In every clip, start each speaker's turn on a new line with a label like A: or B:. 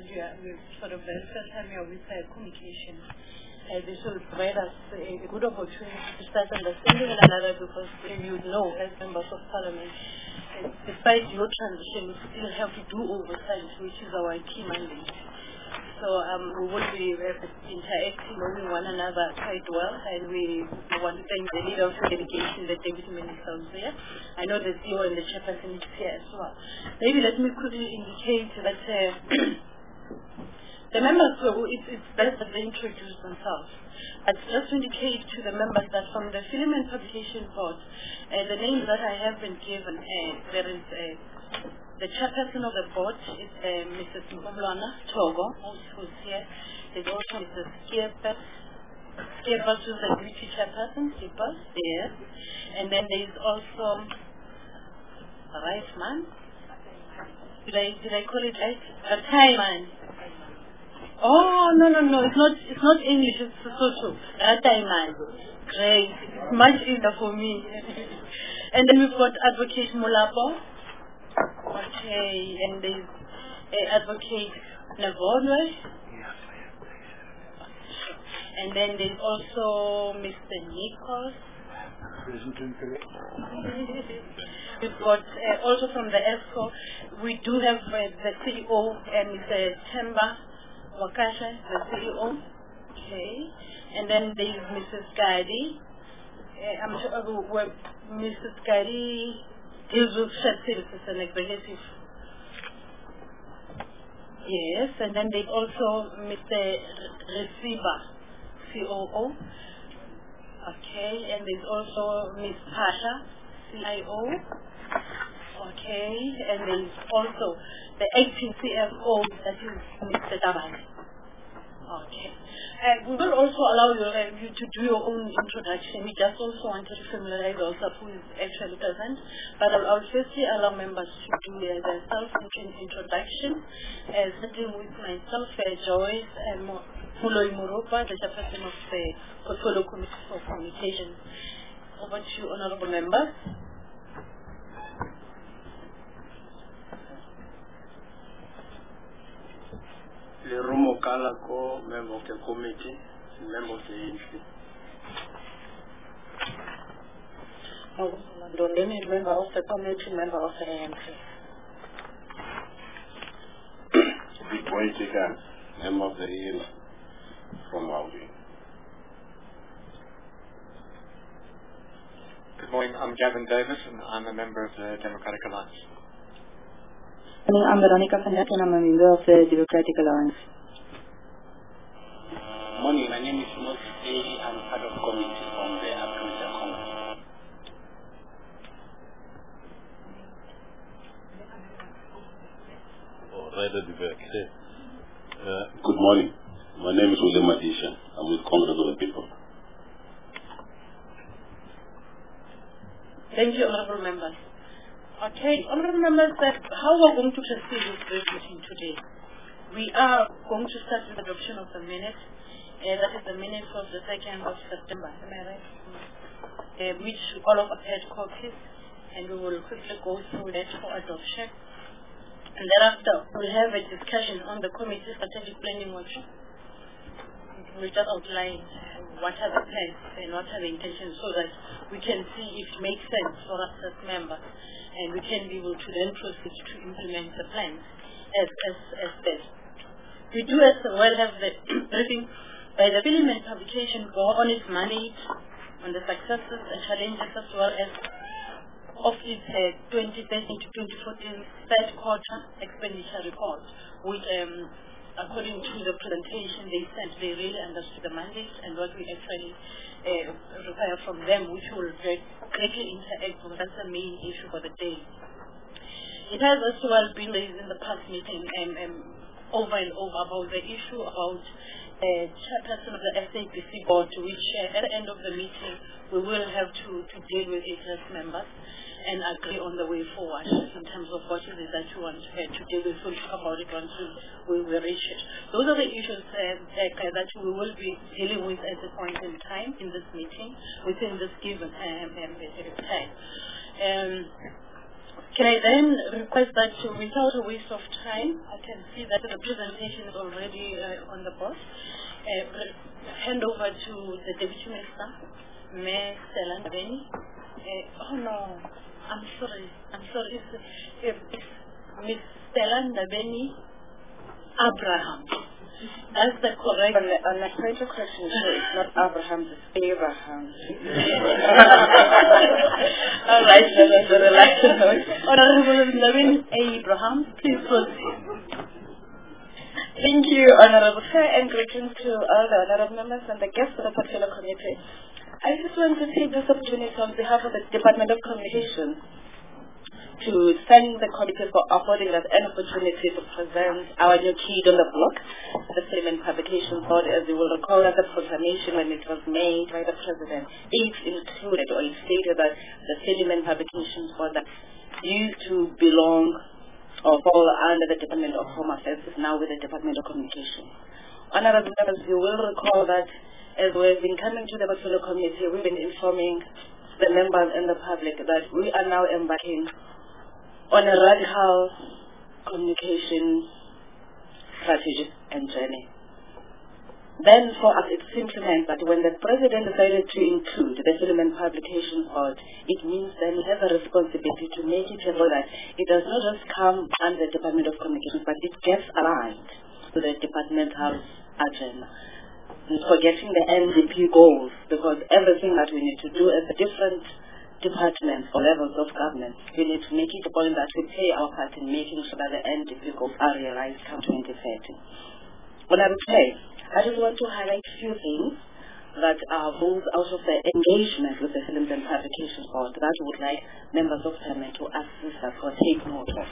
A: we're sort of the first time here with communication. This will provide us a good opportunity to start understanding one another because you know, as members of parliament, despite your transition, we still have to do oversight, which is our key mandate. So we will be interacting, knowing one another quite well, and we want to thank the leader of the delegation, the deputy minister who's here. I know the CEO and the chairperson is here as well. Maybe let me quickly indicate that the members, it's best that they introduce themselves. But just to indicate to the members that from the Film and Publication Board, the names that I have been given, there is the chairperson of the board is Mrs. Mkomlwana Togo, who's here. There's also Mrs. Skiepas, who's the deputy chairperson, Skiepas, there. And then there's also Reitman. Did I call it right? Rataiman. Oh, no, it's not English, it's Sotho. Rataiman. Great. It's much easier for me. And then we've got Advocate Molapo. Okay, and there's Advocate Navonwe. And then there's also Mr. Nikos. We've got also from the ESCO, we do have the CEO and Mr. Temba Wakasha, the CEO. Okay, and then there's Mrs. Gadi. I'm sure Mrs. Gadi deals with shared services and executive. Yes, and then there's also Mr. Resiba, COO. Okay, and there's also Ms. Pasha, CIO. Okay, and there's also the acting CFO, that is Mr. Daban. Okay. We will also allow you to do your own introduction. We just also wanted to familiarize ourselves who is actually present. But I'll firstly allow members to do their self-introduction, starting with myself, Joyce, and Muloi Murupa, the chairperson of the Portfolio Committee for Communications. Over to you, honorable members.
B: Lerumo Kalako, member of the committee, member of the ANC.
A: Ndondeni, member of the committee, member of the ANC.
C: Boy Chicken, member of the ANC from Maui.
D: Good morning, I'm Gavin Davis and I'm a member of the Democratic Alliance.
E: I'm Veronica Fennet and I'm a member of the Democratic Alliance.
F: Morning, my name is Moses Daly. I'm part of committee from the African Congress.
C: Good morning. My name is William Madisha. I'm with Congress of the People.
A: Thank you, honorable members. Okay, honorable members, how we're going to proceed with this meeting today. We are going to start with the adoption of the minutes. That is the minutes of the 2nd of September, am I right? Which all of us had copies, and we will quickly go through that for adoption. And thereafter, we'll have a discussion on the committee strategic planning workshop. We'll just outline what are the plans and what are the intentions so that we can see if it makes sense for us as members, and we can be able to then proceed to implement the plans as best. We do as well have the briefing by the Film and Publication Board on its mandate, on the successes and challenges, as well as of its 2013 to 2014 third quarter expenditure report, which according to the presentation they sent, they really understood the mandate and what we actually require from them, which will greatly interact with. That's the main issue for the day. It has as well been raised in the past meeting over and over about the issue about chairperson of the SAPC board, which at the end of the meeting we will have to deal with it as members and agree on the way forward in terms of what it is that you want to deal with. We'll talk about it once we reach it. Those are the issues that we will be dealing with at this point in time in this meeting within this given time. Can I then request that without a waste of time, I can see that the presentation is already on the board, hand over to the Deputy Minister, Ms. Stella Ndabeni. Oh no, I'm sorry. It's Ms. Stella Ndabeni Abraham. That's the correct.
E: On the printer question, it's not Abraham, it's Abraham.
A: All right, that's a relaxed note. Honorable Ndabeni Abraham, please proceed.
E: Thank you, Honorable Chair, and greetings to all the honorable members and the guests of the Portfolio Committee. I just want to take this opportunity on behalf of the Department of Communications to thank the committee for affording us an opportunity to present our new kid on the block, the Film and Publication Board. As you will recall, that the proclamation, when it was made by the President, it included or it stated that the Film and Publication Board that used to belong or fall under the Department of Home Affairs is now with the Department of Communication. Honorable members, you will recall that as we've been coming to the Portfolio Committee, we've been informing the members and the public that we are now embarking on a radical communication strategy and journey. Then for us, it simply meant that when the President decided to include the Film and Publication Board, it means then he has a responsibility to make it so that it does not just come under the Department of Communications, but it gets aligned to the departmental agenda. Forgetting the NDP goals, because everything that we need to do as a different departments or levels of government, we need to make it a point that we play our part in making sure that the NDP goals are realized come 2030. Honorable Chair, I just want to highlight a few things that are those out of the engagement with the Films and Publication Board that I would like members of Parliament to assist us or take note of.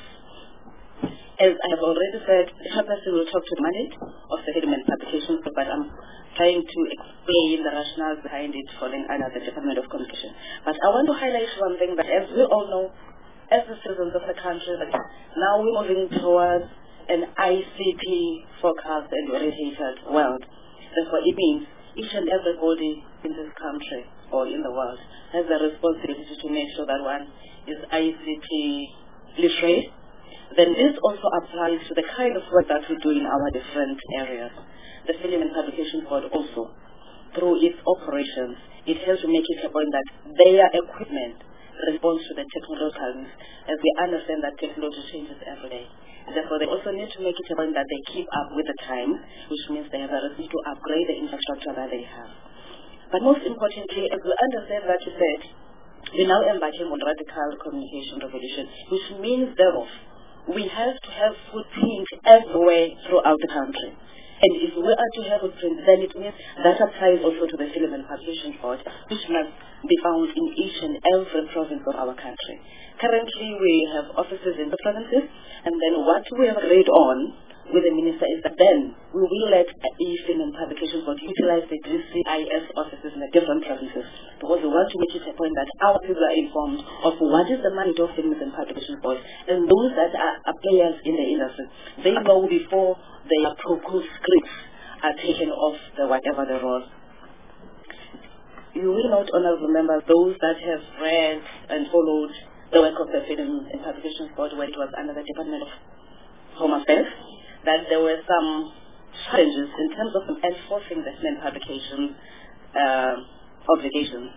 E: As I have already said, the chairperson will talk to the mandate of the Film and Publication Board, but I'm trying to explain the rationale behind it falling under the Department of Communication. But I want to highlight one thing that, as we all know, as the citizens of the country, that now we're moving towards an ICT focused and oriented world. Therefore, it means each and everybody in this country or in the world has a responsibility to make sure that one is ICT literate. Then this also applies to the kind of work that we do in our different areas. The Film and Publication Board also, through its operations, it has to make it a point that their equipment responds to the technological needs, as we understand that technology changes every day. Therefore, they also need to make it a point that they keep up with the time, which means they have a reason to upgrade the infrastructure that they have. But most importantly, as we understand that you said, we're now embarking on radical communication revolution, which means thereof, we have to have footprint everywhere throughout the country. And if we are to have footprint, then it means that applies also to the Film and Publication Board, which must be found in each and every province of our country. Currently, we have offices in the provinces, and then what we have agreed on with the Minister is that then we will let the Film and Publication Board utilize the DCIS offices in the different provinces, because we want to make it a point that our people are informed of what is the mandate of Film and Publication Board, and those that are players in the industry, they know before their proposed scripts are taken off the whatever the role. You will not, honorable members, those that have read and followed the work of the Film and Publication Board when it was under the Department of Home Affairs, that there were some challenges in terms of enforcing the Film and Publication obligations.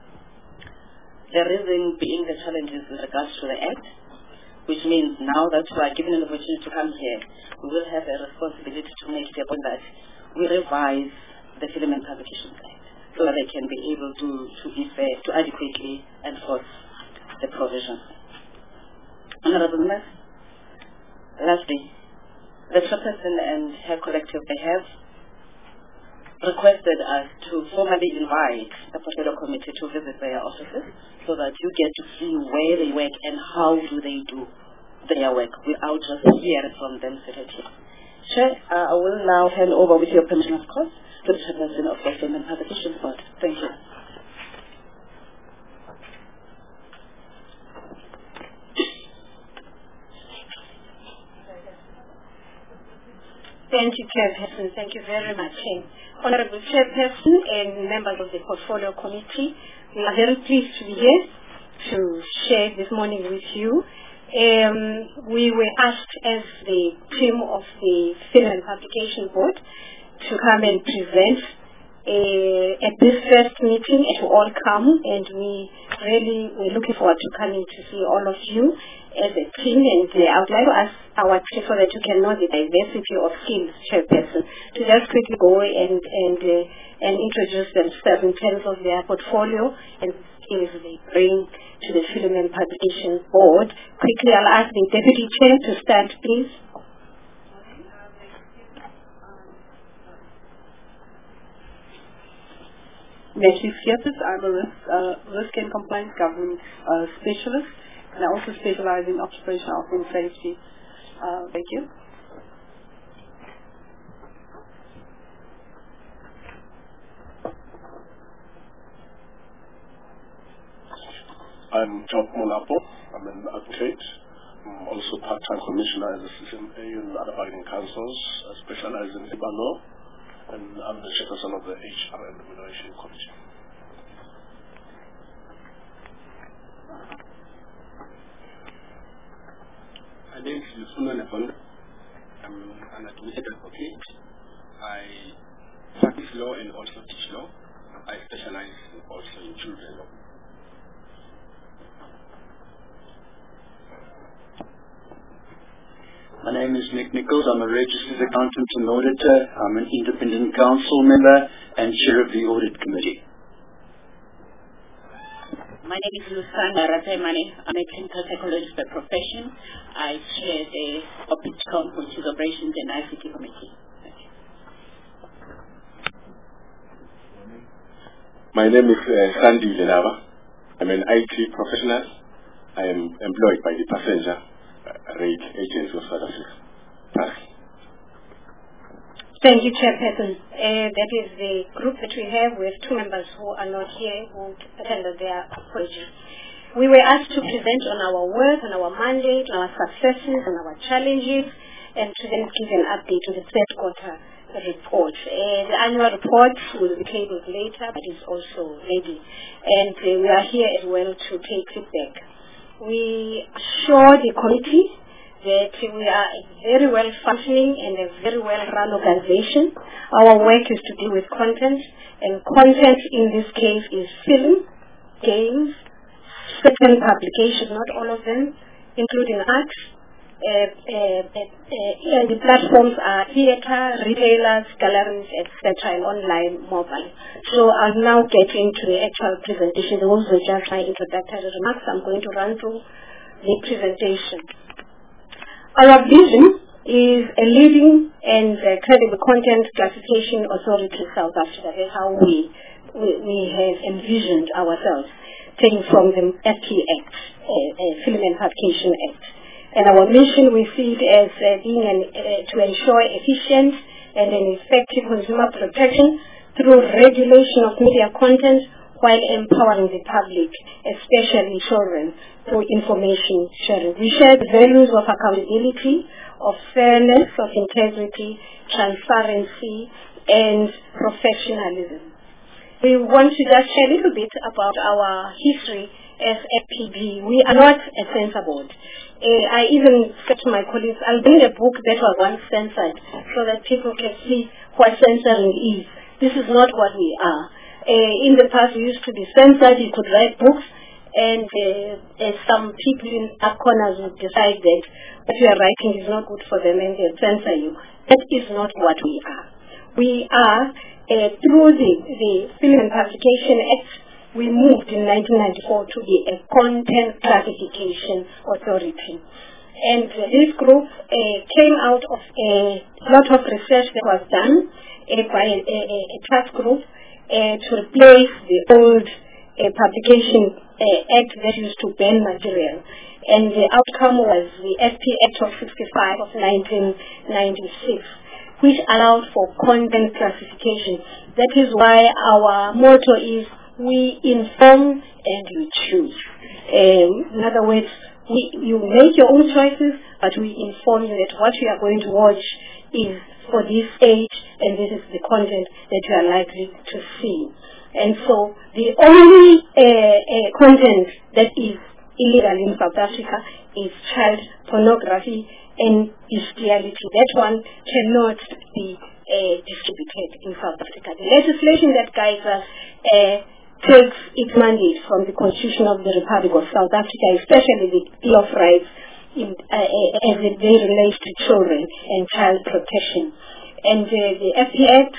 E: The reason being the challenges with regards to the Act, which means now that we are given an opportunity to come here, we will have a responsibility to make it a point that we revise the Film and Publication Act so that they can be able to adequately enforce the provisions. Honorable members, lastly, the chairperson and her collective, they have requested us to formally invite the Portfolio Committee to visit their offices so that you get to see where they work and how do they do their work without just hearing from them separately. Chair, I will now hand over, with your permission of course, to the chairperson of the Film and Publication Board. Thank you.
G: Thank you, Chairperson. Thank you very much. Honorable Chairperson and members of the Portfolio Committee, we are very pleased to be here to share this morning with you. We were asked as the team of the Film and Publication Board to come and present at this first meeting. It will all come, and we're looking forward to coming to see all of you as a team. And I would like to ask our chief so that you can know the diversity of skills, Chairperson, to just quickly go and introduce themselves in terms of their portfolio and skills they bring to the Film and Publication Board. Quickly, I'll ask the Deputy Chair to stand, please.
H: Nancy Fierces. I'm a risk and compliance governance specialist, and I also specialize in occupational health and safety. Thank you.
C: I'm Job Molapo. I'm an advocate. I'm also part-time commissioner as a CCMA and other bargaining councils. I specialize in labor law, and I'm the chairperson of the HR and Remuneration Committee.
F: My name is Lusuno Nabonda. I'm an admitted advocate. I practice law and also teach law. I specialize also in children law.
I: My name is Nick Nichols. I'm a registered accountant and auditor. I'm an independent council member and chair of the audit committee.
J: My name is Lusanda Ratemani. I'm a clinical psychologist by profession. I chair the OPITCOM, which is Operations and ICT Committee.
C: My name is Sandy Lenava. I'm an IT professional. I am employed by the Passenger Rate Agency of South Africa.
G: Thank you, Chairperson. That is the group that we have. We have two members who are not here, who attended their apology. We were asked to present on our work, on our mandate, on our successes, and our challenges, and to then give an update on the third quarter report. The annual report will be tabled later, but it's also ready. And we are here as well to take feedback. We assure the committee that we are a very well functioning and a very well run organization. Our work is to deal with content, and content in this case is film, games, certain publications, not all of them, including arts. The platforms are theater, retailers, galleries, etc., and online mobile. So I'll now get into the actual presentation. Those were just my introductory remarks. I'm going to run through the presentation. Our vision is a leading and credible content classification authority in South Africa. That's how we have envisioned ourselves, taking from the FP Act, Film and Publication Act. And our mission, we see it as being to ensure efficient and an effective consumer protection through regulation of media content while empowering the public, especially children, through information sharing. We share the values of accountability, of fairness, of integrity, transparency, and professionalism. We want to just share a little bit about our history as FPB. We are not a censor board. I even said to my colleagues, I'll bring a book that was once censored so that people can see what censoring is. This is not what we are. In the past, we used to be censored. You could write books, and some people in our corners would decide that what you are writing is not good for them, and they'll censor you. That is not what we are. We are, through the Film and Publication Act, we moved in 1994 to be a content classification authority. And this group came out of a lot of research that was done by a task group to replace the old Publication Act that used to ban material. And the outcome was the FP Act of 65 of 1996, which allowed for content classification. That is why our motto is, we inform and you choose. In other words, you make your own choices, but we inform you that what you are going to watch is for this age, and this is the content that you are likely to see. And so the only content that is illegal in South Africa is child pornography and bestiality. That one cannot be distributed in South Africa. The legislation that guides us takes its mandate from the Constitution of the Republic of South Africa, especially the Bill of Rights as it relates to children and child protection. And the FP Act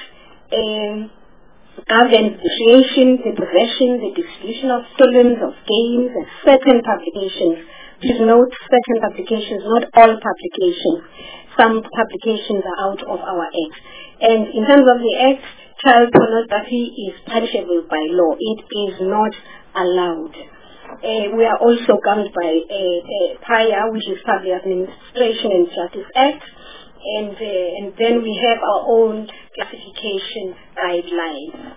G: governs the creation, the possession, the distribution of films, of games, and certain publications. Please note, certain publications, not all publications. Some publications are out of our Act. And in terms of the Act, child pornography is punishable by law. It is not allowed. We are also governed by PAIA, which is Public Administration and Justice Act. And then we have our own classification guidelines.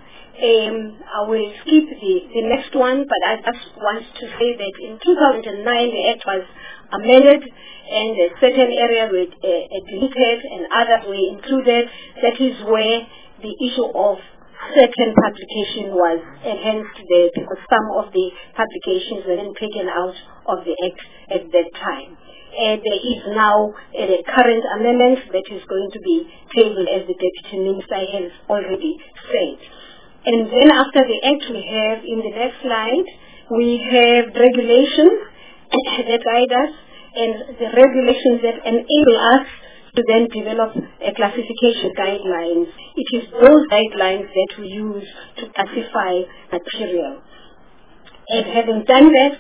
G: I will skip the next one, but I just want to say that in 2009 the Act was amended and certain areas were deleted and others were included. That is where the issue of certain publication was enhanced there, because some of the publications were then taken out of the Act at that time. There is now a current amendment that is going to be tabled, as the Deputy Minister has already said. And then after the Act, we have, in the next slide, we have regulations that guide us, and the regulations that enable us to then develop a classification guidelines. It is those guidelines that we use to classify material. And having done that,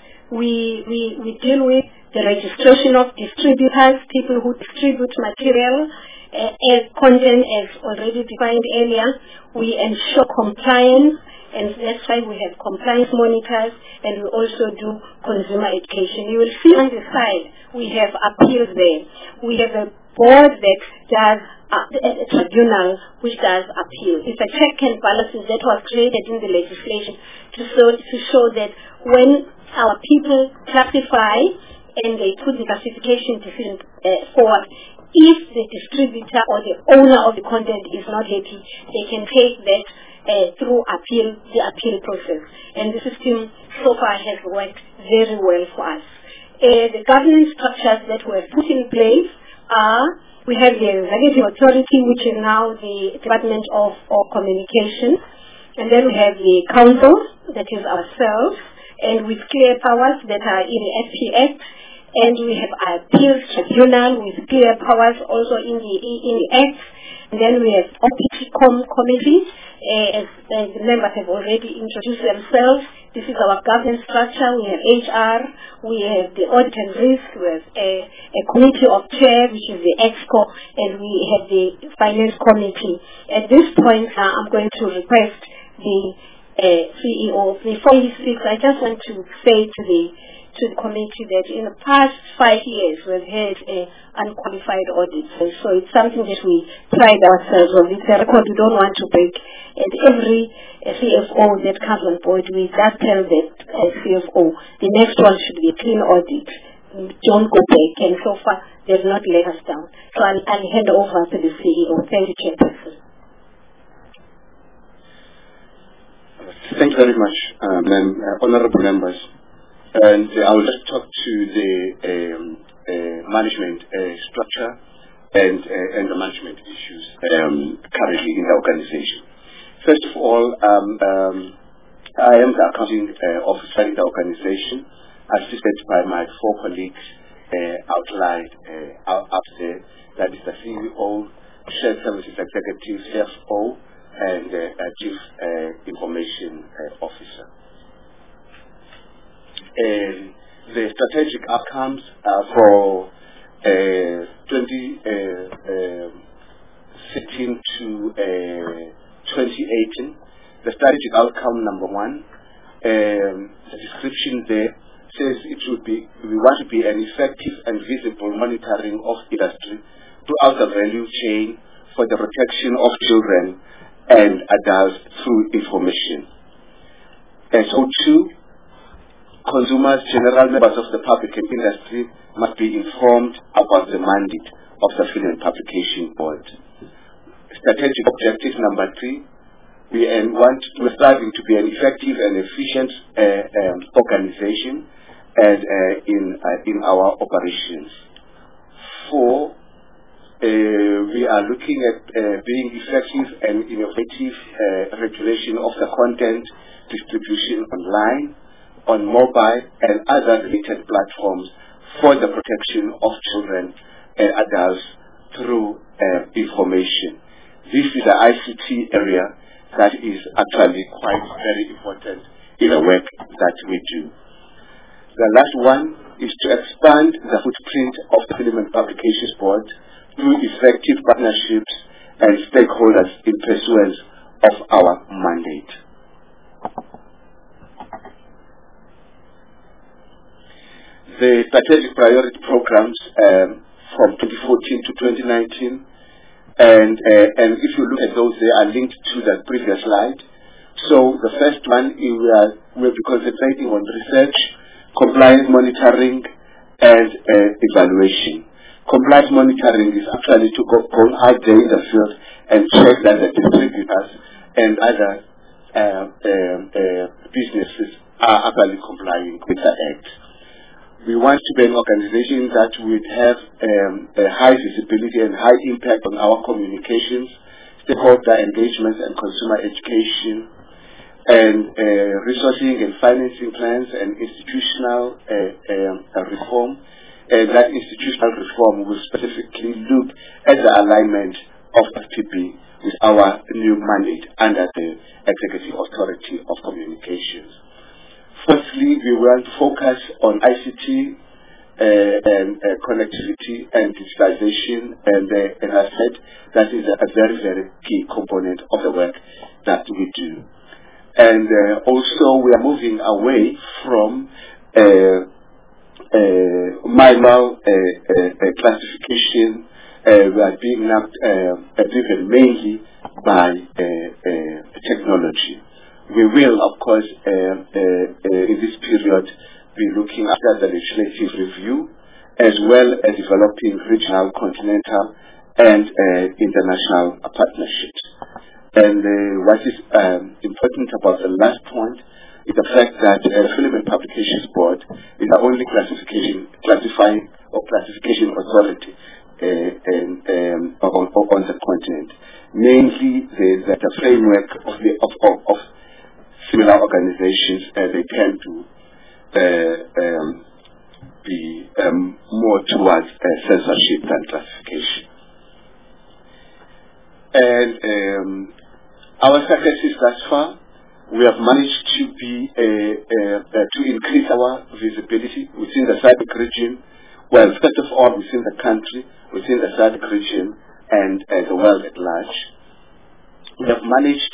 G: we deal with the registration of distributors, people who distribute material, content as already defined earlier. We ensure compliance, and that's why we have compliance monitors, and we also do consumer education. You will see on the side, we have appeals there. We have a board that does, a tribunal which does appeal. It's a check and balances that was created in the legislation to show that when our people classify and they put the classification decision forward, if the distributor or the owner of the content is not happy, they can take that through the appeal process. And the system so far has worked very well for us. The governance structures that were put in place are, we have the Executive Authority, which is now the Department of Communications, and then we have the Council, that is ourselves, and with clear powers that are in the FP Act, and we have our appeals tribunal with clear powers also in the Act. And then we have OPT committee, as the members have already introduced themselves. This is our governance structure. We have HR, we have the audit and risk, we have a committee of chair, which is the EXCO, and we have the finance committee. At this point, I'm going to request the CEO. Before he speaks, I just want to say to the committee that in the past 5 years we've had unqualified audits. So it's something that we pride ourselves on. It's a record we don't want to break. And every CFO that comes on board, we just tell that CFO, the next one should be a clean audit. Don't go back. And so far, they've not let us down. So I'll hand over to the CEO. Thank you, Chairperson.
K: Thank you very much, honorable members. And I will just talk to the management structure and the management issues currently in the organization. First of all, I am the accounting officer in the organization, assisted by my 4 colleagues outlined up there. That is the CEO, Shared Services Executive, CFO, and Chief Information Officer. The strategic outcomes for 2016 to 2018. The strategic outcome number 1, the description there says we want to be an effective and visible monitoring of industry throughout the value chain for the protection of children and adults through information. And so too, consumers, general members of the public and industry must be informed about the mandate of the Film and Publication Board. Strategic objective number 3, we're striving to be an effective and efficient organization and in our operations. 4, we are looking at being effective and innovative regulation of the content distribution online, on mobile and other related platforms for the protection of children and adults through information. This is the ICT area that is actually quite very important in the work that we do. The last one is to expand the footprint of the Film and Publications Board through effective partnerships and stakeholders in pursuance of our mandate. The strategic priority programs from 2014 to 2019, and if you look at those, they are linked to the previous slide. So the first one, we'll be concentrating on research, compliance monitoring, and evaluation. Compliance monitoring is actually to go out there in the field and check that the distributors and other businesses are actually complying with the Act. We want to be an organization that would have a high visibility and high impact on our communications, stakeholder engagement and consumer education, and resourcing and financing plans and institutional reform. And that institutional reform will specifically look at the alignment of FTB with our new mandate under the Executive Authority of Communications. Firstly, we want to focus on ICT and connectivity and digitization, and as I said, that is a very, very key component of the work that we do. And also, we are moving away from manual classification. We are being now driven mainly by technology. We will, of course, in this period, be looking after the legislative review, as well as developing regional, continental, and international partnerships. And what is important about the last point is the fact that the Film and Publications Board is the only classification authority on the continent. Mainly, the framework of similar organizations, they tend to be more towards censorship than classification. And our successes thus far, we have managed to increase our visibility within the SADC region. Well, first of all, within the country, within the SADC region, and the world at large. We have managed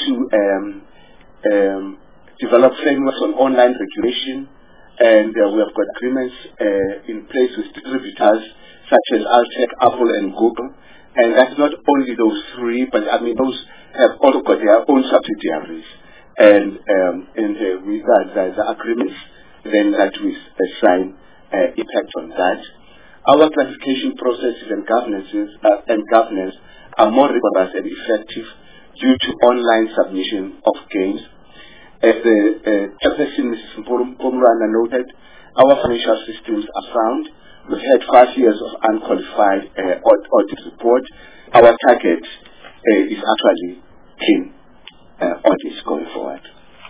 K: to develop frameworks on online regulation, and we have got agreements in place with distributors such as Altec, Apple, and Google. And that's not only those three, but I mean those have also got their own subsidiaries. And with that, the agreements then that we sign impact on that. Our classification processes and governance are more rigorous and effective due to online submission of games. As the Chairperson Mrs. Mpumlwana noted, our financial systems are sound. We've had 5 years of unqualified audit report. Our target is actually clean audits going forward.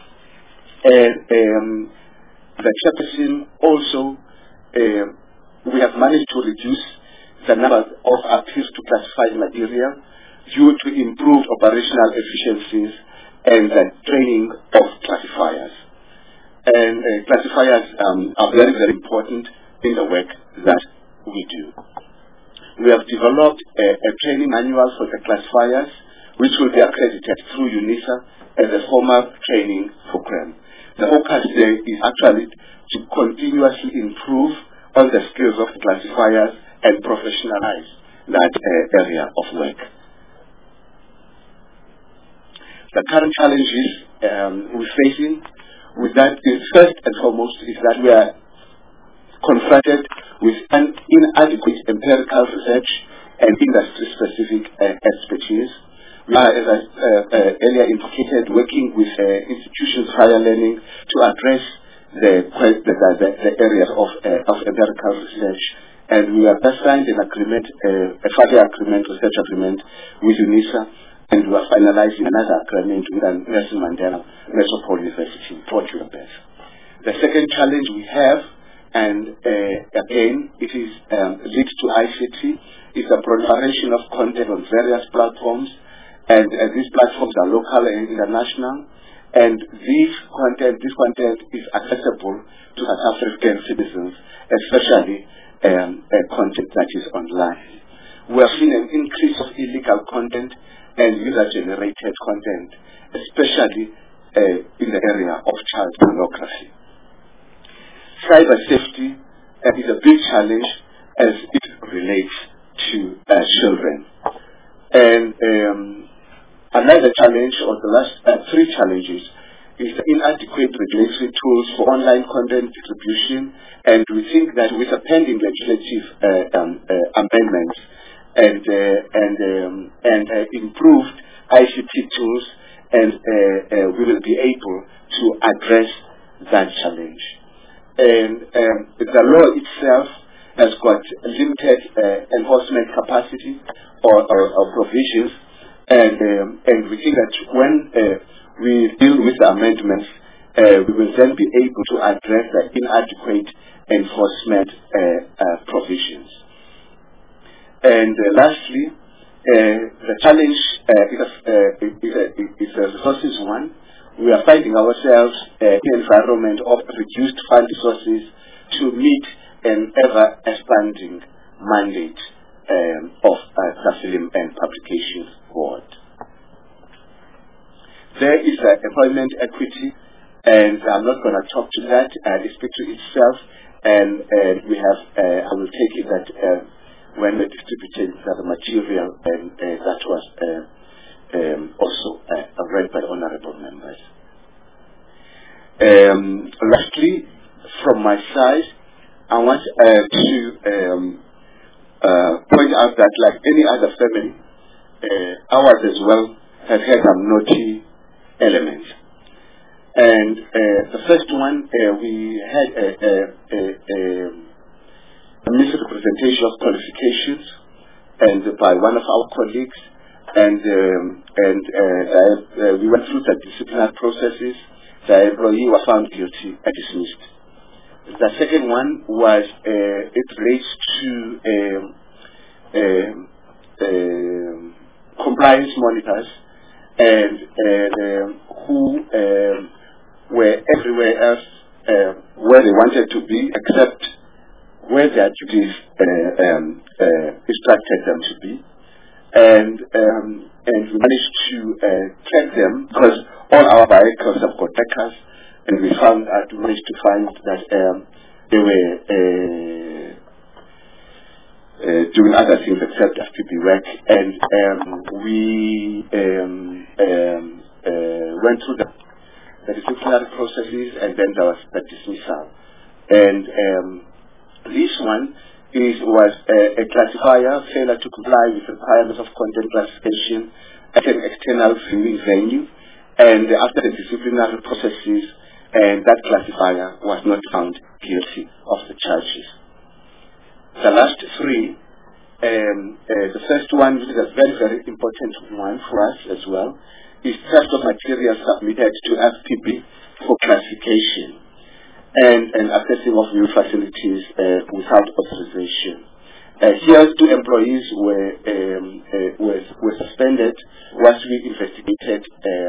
K: And the Chairperson also, we have managed to reduce the number of appeals to classified material due to improved operational efficiencies and the training of classifiers. And classifiers are very, very important in the work that we do. We have developed a training manual for the classifiers, which will be accredited through UNISA as a formal training program. The focus there is actually to continuously improve on the skills of the classifiers and professionalize that area of work. The current challenges we're facing with that is first and foremost is that we are confronted with an inadequate empirical research and industry-specific expertise. We are, as I earlier indicated, working with institutions of higher learning to address the areas of empirical research. And we have just signed an agreement, a 5-year agreement, research agreement with UNISA, and we are finalizing another agreement with Nelson Mandela Metropolitan University, Port Elizabeth. The second challenge we have, and again, it is linked to ICT, is the proliferation of content on various platforms, and these platforms are local and international, and this content is accessible to South African citizens, especially content that is online. We have seen an increase of illegal content and user-generated content, especially in the area of child pornography. Cyber safety is a big challenge as it relates to children. And another challenge, or the last 3 challenges, is the inadequate regulatory tools for online content distribution, and we think that with the pending legislative amendments and improved ICT tools, and we will be able to address that challenge. And the law itself has got limited enforcement capacity or provisions, and we think that when we deal with the amendments, we will then be able to address the inadequate enforcement provisions. And lastly, the challenge is a resources one. We are finding ourselves in an environment of reduced fund resources to meet an ever-expanding mandate of the Film and Publications Board. There is employment equity, and I'm not going to talk to that. It speaks to itself, and we have. I will take it that when we distributed the material, and that was also read by honourable members. Lastly, from my side, I want to point out that, like any other family, ours as well have had some naughty elements. And the first one, we had a misrepresentation of qualifications, and by one of our colleagues, and we went through the disciplinary processes. The employee was found guilty and dismissed. The second one was it relates to compliance monitors, and who were everywhere else where they wanted to be, except where their duties instructed them to be. And we managed to check them, because all our vehicles have got deckers, and we managed to find that they were doing other things except FTP work, and we went through the disciplinary processes, and then there was the dismissal. And this one was a classifier failure to comply with the requirements of content classification at an external viewing venue, and after the disciplinary processes, and that classifier was not found guilty of the charges. The last 3, the first one, which is a very, very important one for us as well, is theft of materials submitted to FPB for classification, and accessing of new facilities without authorization. Here, 2 employees were suspended once we investigated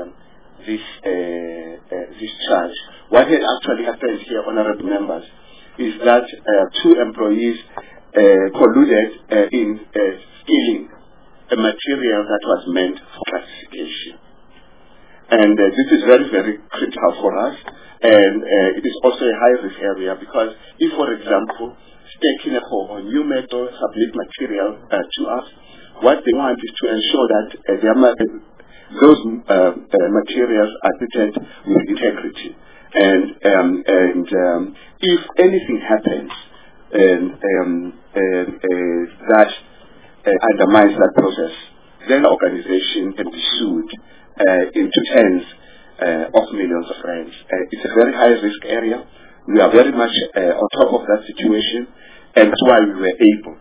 K: this charge. What had actually happened here, honourable members, is that 2 employees colluded in stealing a material that was meant for classification. And this is very, very critical for us, and it is also a high-risk area, because if, for example, State or new metal submit material to us, what they want is to ensure that those materials are treated with integrity. And if anything happens that undermines that process, then the organization can be sued into tens of millions of rands. It's a very high-risk area. We are very much on top of that situation, and that's why we were able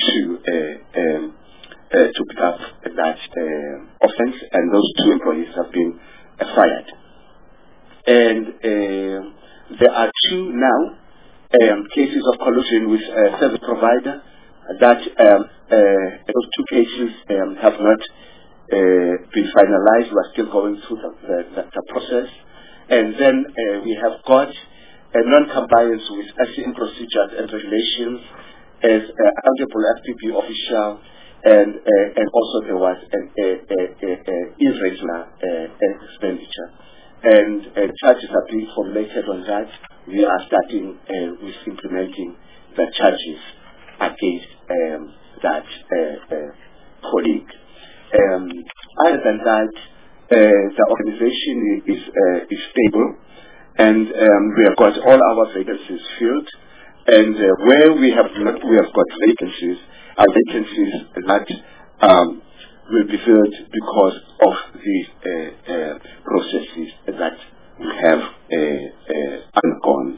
K: to pick up that offense, and those 2 employees have been fired. And there are 2 now cases of collusion with a service provider that those 2 cases have not been finalized. We are still going through the process. And then we have got a non-compliance with SCM procedures and regulations as accountable FPP official, and also there was an irregular expenditure. And charges are being formulated on that. We are starting with implementing the charges against that colleague. Other than that, the organization is stable, and we have got all our vacancies filled. And where we have got vacancies, are vacancies that will be filled because of the processes that we have undergone.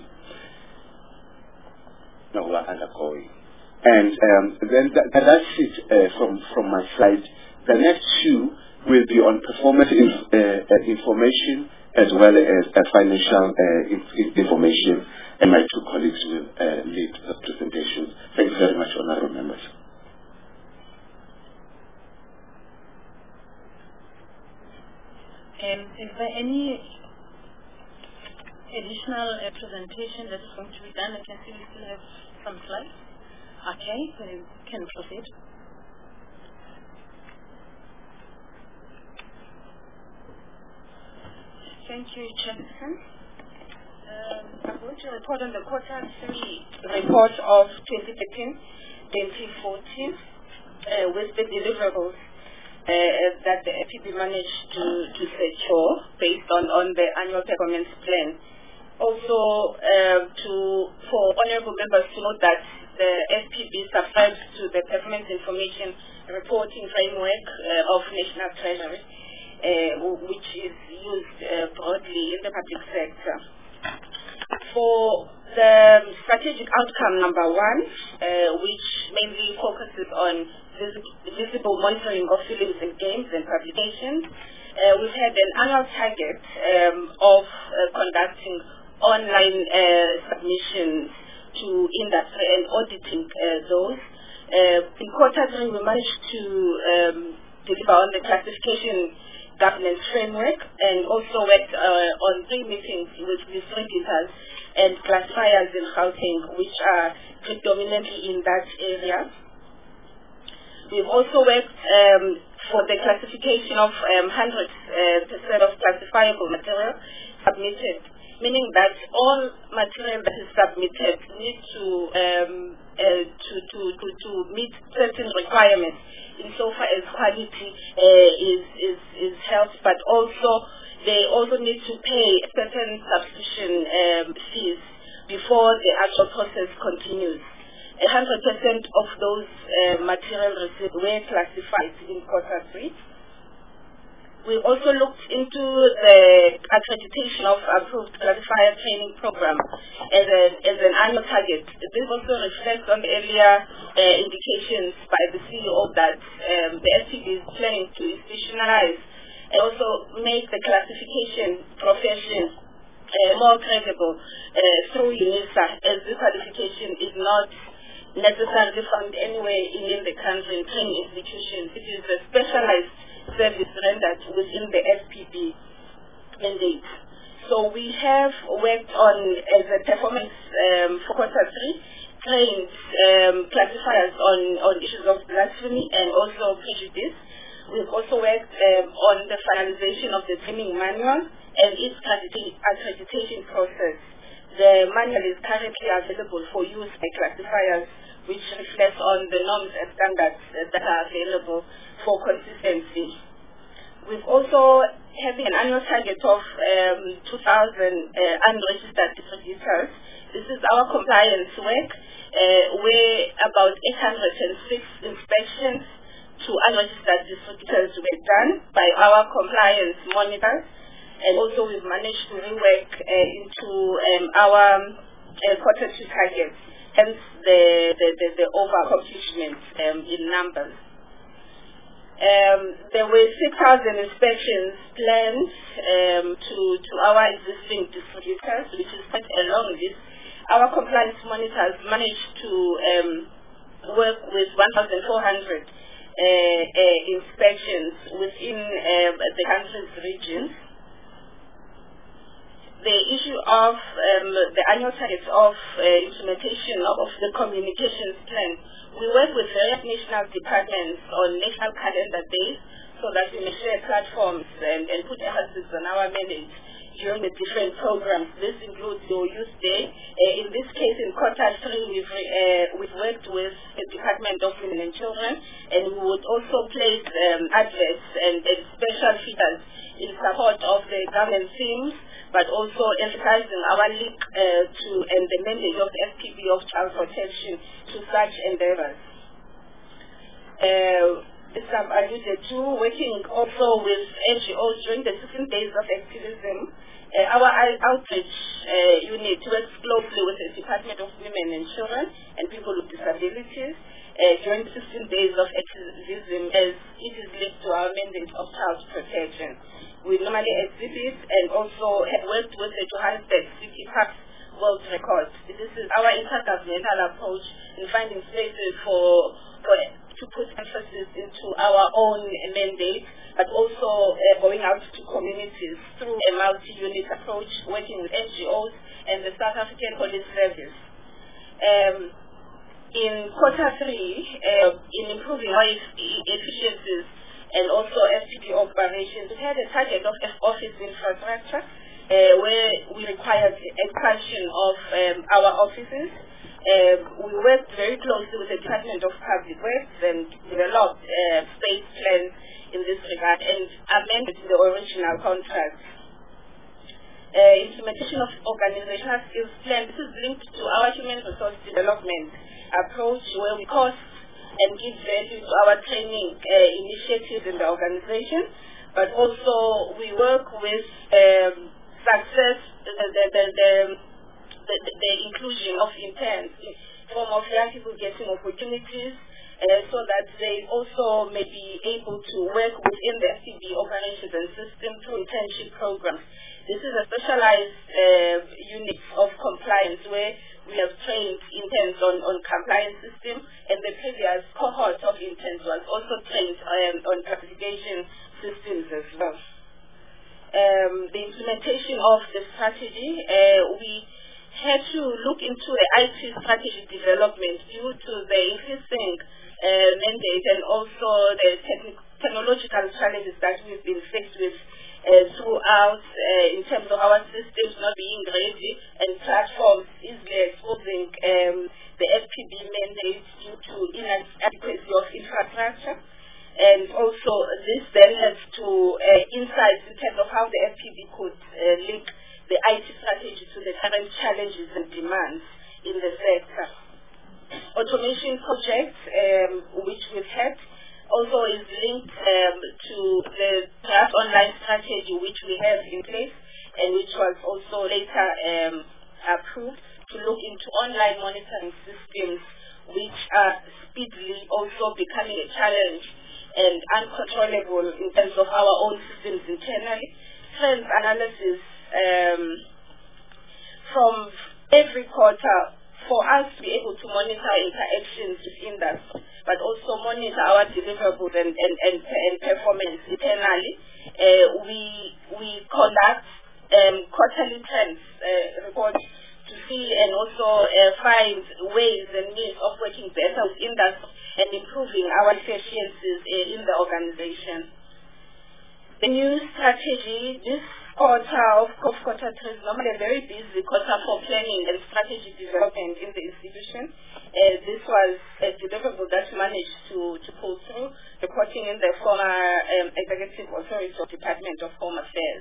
K: No, we are undergoing. And then that's it from my side. The next 2 will be on performance information as well as financial information, and my 2 colleagues will lead the presentation. Thank you very much, honorable members.
A: Is there any additional presentation that is going to be done? I can see we still have some slides. Okay, we can proceed. Thank you, Chairperson. I'm going to report on the quarter 3 report of 2013-2014 with the deliverables that the FPB managed to secure based on the annual performance plan. Also, for honorable members to note that the FPB subscribes to the performance information reporting framework of National Treasury, which is used broadly in the public sector. For the strategic outcome number 1, which mainly focuses on visible monitoring of films and games and publications, we've had an annual target of conducting online submissions to industry and auditing those. In quarter 3, we managed to deliver on the classification governance framework, and also worked on 3 meetings with distributors and classifiers in Gauteng, which are predominantly in that area. We've also worked for the classification of 100% of classifiable material submitted, meaning that all material that is submitted needs to meet certain requirements insofar as quality is held, but also they also need to pay certain subscription fees before the actual process continues. 100% of those material received were classified in quarter 3. We also looked into the accreditation of approved classifier training program as an annual target. This also reflects on the earlier indications by the CEO that the FPB is planning to institutionalize and also make the classification profession more credible through UNISA, as this qualification is not necessarily found anywhere in the country in training institutions. It is a specialized service rendered within the FPB mandate. So we have worked on, as a performance for quarter 3, trained classifiers on issues of blasphemy and also prejudice. We've also worked on the finalization of the training manual and its accreditation process. The manual is currently available for use by classifiers, which reflects on the norms and standards that are available for consistency. We've also having an annual target of 2,000 unregistered distributors. This is our compliance work, where about 806 inspections
E: to unregistered distributors were done by our compliance monitors, and also we've managed to rework into our quarter 2 targets, hence the over-accomplishment in numbers. There were 6,000 inspections planned to our existing distributors, which is quite a long list. Our compliance monitors managed to work with 1,400 inspections within the country's regions. The issue of the annual targets of implementation of the communications plan, we work with various national departments on national calendar days so that we may share platforms and put emphasis on our mandate during the different programs. This includes your Youth Day. In this case, in quarter 3, we've worked with the Department of Women and Children, and we would also place adverts and special features in support of the government themes, but also emphasizing our link to and the mandate of the SPB of child protection to such endeavors. This I've alluded to, working also with NGOs during the 16 days of activism. Our outreach unit works closely with the Department of Women and Children and People with Disabilities during 16 days of activism, as it is linked to our mandate of child protection. We normally exhibit and also have worked with the Johannesburg City Parks World Records. This is our intergovernmental approach in finding spaces to put emphasis into our own mandate, but also going out to communities through a multi-unit approach, working with NGOs and the South African Police Service. In quarter 3, in improving our efficiencies and also SPB operations, we had a target of office infrastructure where we required expansion of our offices. We worked very closely with the Department of Public Works and developed space plans in this regard and amended the original contract. Implementation of organizational skills plan. This is linked to our human resource development approach, where we cost and give value to our training initiatives in the organization, but also we work with success, the inclusion of interns in form of young people getting opportunities so that they also may be able to work within the SPB operations and system through internship programs. This is a specialized unit of compliance where we have trained interns on compliance system, and the previous cohort of interns was also trained on classification systems as well. The implementation of the strategy, we had to look into the IT strategy development due to the increasing mandate and also the technological challenges that we've been faced with throughout in terms of our systems not being ready and platforms easily exposing the SPB mandate due to inadequacy of infrastructure. And also this then has to insights in terms of how the SPB could link the IT strategy to the current challenges and demands in the sector. Automation projects, which we've had, also is linked to the draft online strategy which we have in place and which was also later approved to look into online monitoring systems which are speedily also becoming a challenge and uncontrollable in terms of our own systems internally. Trends analysis from every quarter for us to be able to monitor interactions with industry, but also monitor our deliverables and performance internally. We conduct quarterly trends reports to see and also find ways and means of working better with industry and improving our efficiencies in the organization. The new strategy, this quarter of quarter 3 is normally a very busy quarter for planning and strategy development in the institution. This was a deliverable that managed to pull through, reporting in the former Executive Authority of Department of Home Affairs.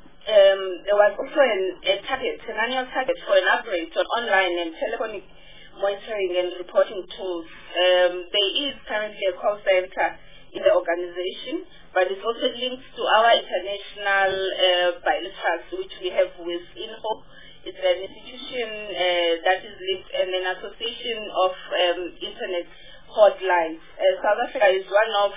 E: There was also an annual target for an upgrade on online and telephonic monitoring and reporting tools. There is currently a call center in the organization, but it's also linked to our international bilaterals, which we have with InHope. It's an institution that is linked and an association of internet hotlines. South Africa is one of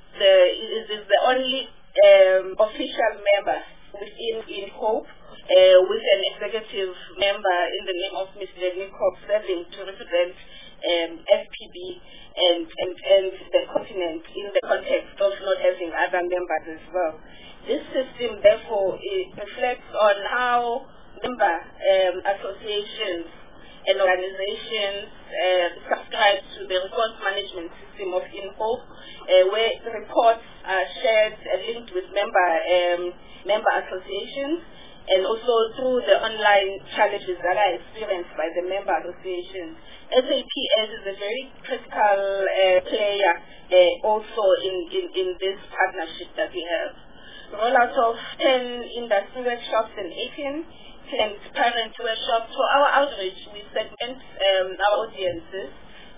E: is the only official member within InHope, with an executive member in the name of Ms. Lenny Cox serving to represent FPB and the continent in the context of not having other members as well. This system, therefore, it reflects on how member associations and organizations subscribe to the resource management system of InHope, where the reports are shared and linked with member associations, and also through the online challenges that are experienced by the member associations. SAPS is a very critical player also in this partnership that we have. Rollout of 10 industry workshops and 18 parent workshops. For our outreach, we segment our audiences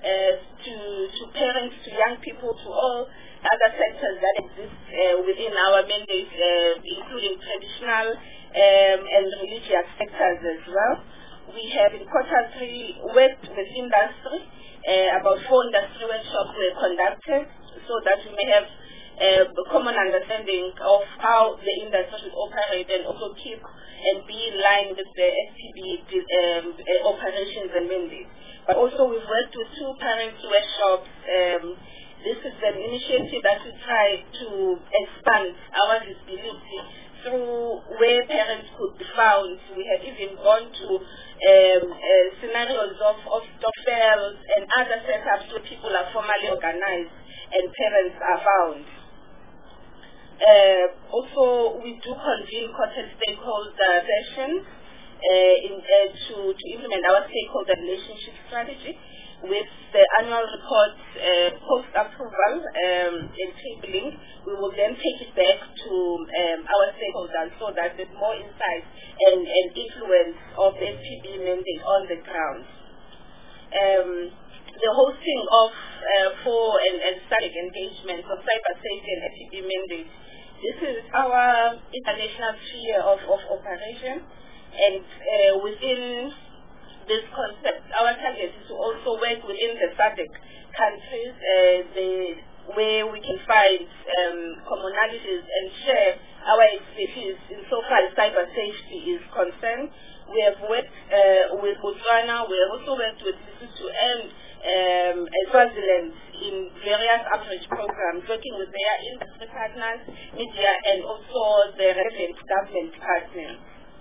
E: to parents, to young people, to all other sectors that exist within our mandate, including traditional and religious sectors as well. We have in Q3 worked with industry. About 4 industry workshops were conducted so that we may have a common understanding of how the industry should operate and also keep and be in line with the SPB operations and mandates. But also we've worked with 2 parents workshops. This is an initiative that we try to expand our visibility through where parents could be found. We have even gone to scenarios of stock fairs and other setups where people are formally organized and parents are found. Also, we do convene quarterly stakeholder sessions to implement our stakeholder relationship strategy. With the annual report post-approval and tabling, we will then take it back to our stakeholders so that there's more insight and influence of the SPB mandate on the ground. The hosting of 4 and static engagements of cyber safety and SPB mandates. This is our international sphere of operation, and within this concept, our target is to also work within the SADC countries where we can find commonalities and share our expertise insofar as cyber safety is concerned. We have worked with Botswana. We have also worked with Lesotho and Swaziland in various outreach programs, working with their industry partners, media, and also the relevant government partners.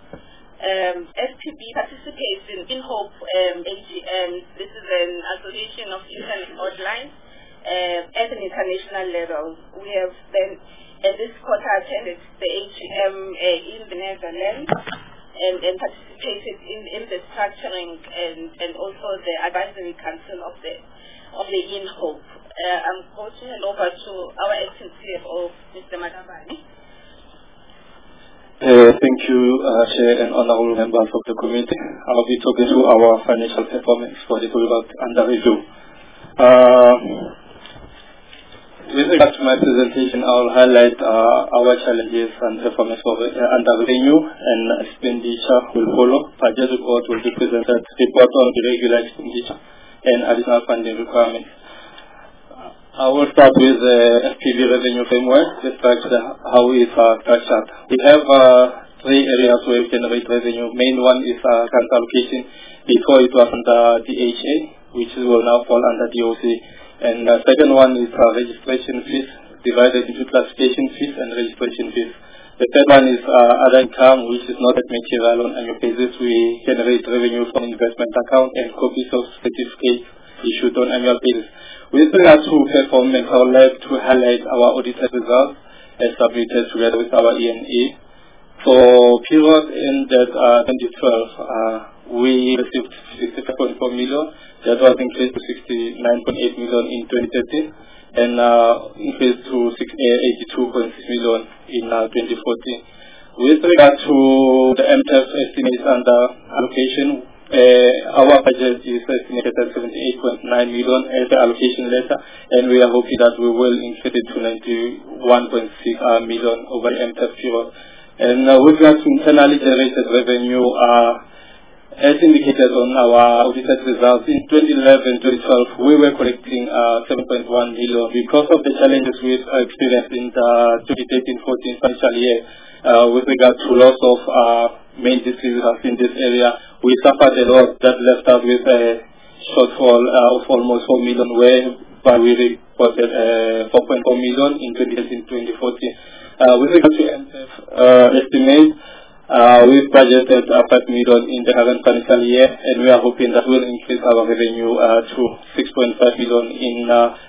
E: SPB participates in InHope AGM. This is an association of internet hotlines at an international level. We have then, this quarter, attended the AGM in the Netherlands and participated in the structuring and also the advisory council of the InHope. I'm going to hand over to our acting CFO, Mr. Madabane.
L: Thank you, Chair and honorable members of the committee. I'll be talking through our financial performance for the period under review. With regard to my presentation, I'll highlight our challenges and performance for under revenue and expenditure will follow. Budget report will be presented, report on the regular expenditure and additional funding requirements. I will start with the SPB revenue framework, the structure, how it's structured. We have 3 areas where we generate revenue. Main one is grant allocation. Before it was under DHA, which will now fall under DOC. And the second one is registration fees, divided into classification fees and registration fees. The third one is other income, which is not that material on annual basis. We generate revenue from investment account and copies of certificates issued on annual basis. With regard to performance, I would like to highlight our audited results as submitted together with our ENA. For period ended 2012, we received 65.4 million. That was increased to 69.8 million in 2013 and increased to 82.6 million in 2014. With regard to the MTF estimates under allocation, our budget is estimated at 78.9 million as the allocation letter, and we are hoping that we will increase it to 91.6 million over the MTEP period. And with regard to internally generated revenue, as indicated on our audited results, in 2011-2012, we were collecting 7.1 million. Because of the challenges we've experienced in the 2013-14 financial year with regard to loss of main distributors in this area, we suffered a lot. That left us with a shortfall of almost 4 million, whereby we reported 4.4 million in 2013-2014. With regard to MTEP estimate, we've budgeted 5 million in the current financial year, and we are hoping that we'll increase our revenue to 6.5 million in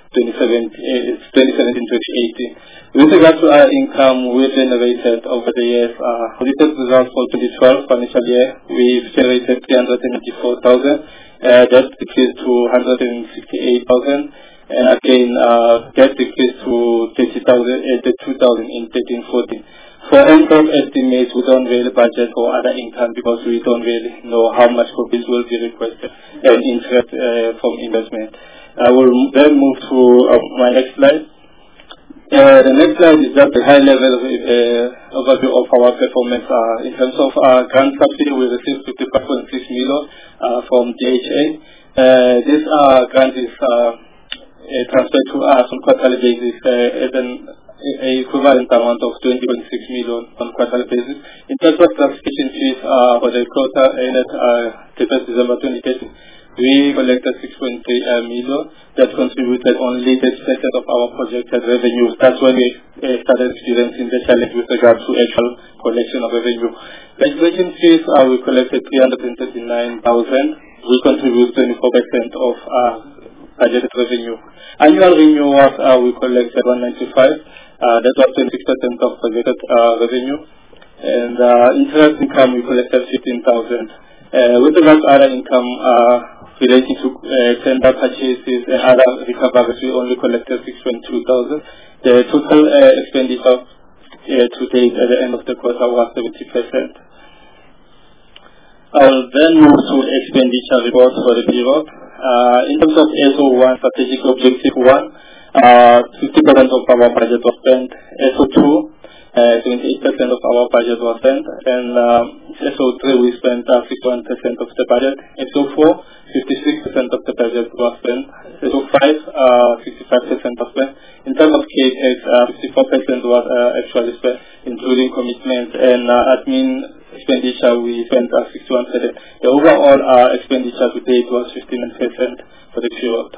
L: 2017-2018. With regard to our income, we generated over the years, audited results for 2012 financial year, we've generated 394,000. That decreased to 168,000. And again, that decreased to 32,000 in 13-14. For MTEP estimates, we don't really budget for other income because we don't really know how much for this will be requested and interest from investment. I will then move to my next slide. The next slide is just a high-level overview of our performance. In terms of grant subsidy, we received 55.6 million from DHA. This grant is transferred to us on quarterly basis as an equivalent amount of 20.6 million on quarterly basis. In terms of classification fees for the quarter ended 31st December 2013, we collected 6.3 million. That contributed only 30% of our projected revenues. That's when we started experiencing the challenge with regard to actual collection of revenue. Registration fees, we collected 339,000. We contribute 24% of budgeted revenue. Annual renewals, we collected 195. That was 26% of projected revenue. And interest income, we collected 15,000. With regard to other income relating to tender purchases and other recoveries, we only collected 6,200. The total expenditure to date at the end of the quarter was 70%. I will then move to expenditure reports for the period. In terms of SO1, strategic objective 1, 50% of our budget was spent. SO2, 78% of our budget was spent. And SO3, we spent 61% of the budget. SO4, 56% of the budget was spent. SO5, 65% was spent. In terms of CapEx, 54% was actually spent, including commitments and admin expenditure. We spent 61%. The overall expenditure to date was 15% for the period.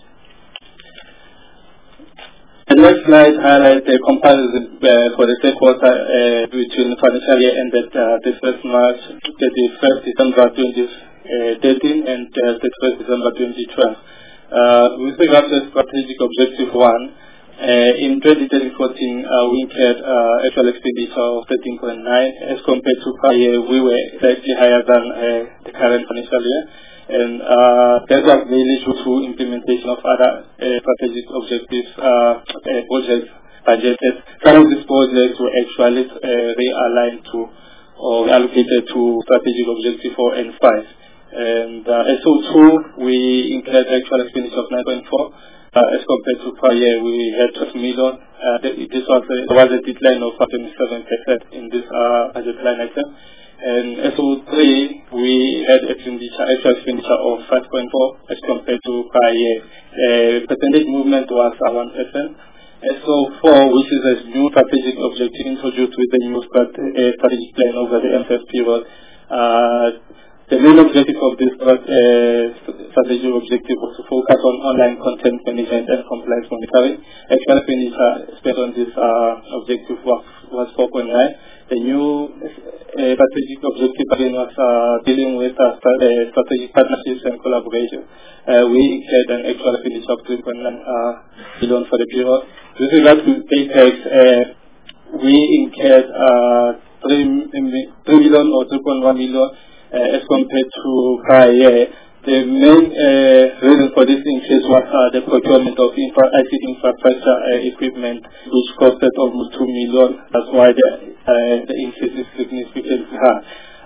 L: The next slide highlights the comparison for the third quarter between financial year ended 31st March, 31st December 2013 and 31st December 2012. With regard to strategic objective 1, in 2013-14 we incurred actual expenditure of 13.9. As compared to prior year, we were slightly higher than the current financial year. And that was mainly due to implementation of other strategic objectives, projects budgeted. Some of these projects were actually realigned to or allocated to strategic objective 4 and 5. And SO2, we incurred actual expenditure of 9.4. As compared to prior year, we had 12 million. This was a decline of 27% in this budget line item. And SO3, we had actual expenditure of 5.4 as compared to prior year. Percentage movement was 1%. SO4, which is a new strategic objective introduced with the new strategic plan over the MTEP period. The main objective of this strategic objective was to focus on online content management and compliance monitoring. Actual expenditure spent on this objective was 4.9. The new strategic objective again was dealing with strategic partnerships and collaboration. We incurred an actual expenditure of 3.9 billion for the period. With regard to CapEx, we incurred 3 million or 3.1 million as compared to prior year. The main reason for this increase was the procurement of IT infrastructure equipment, which costed almost 2 million. That's why the increase is significantly high.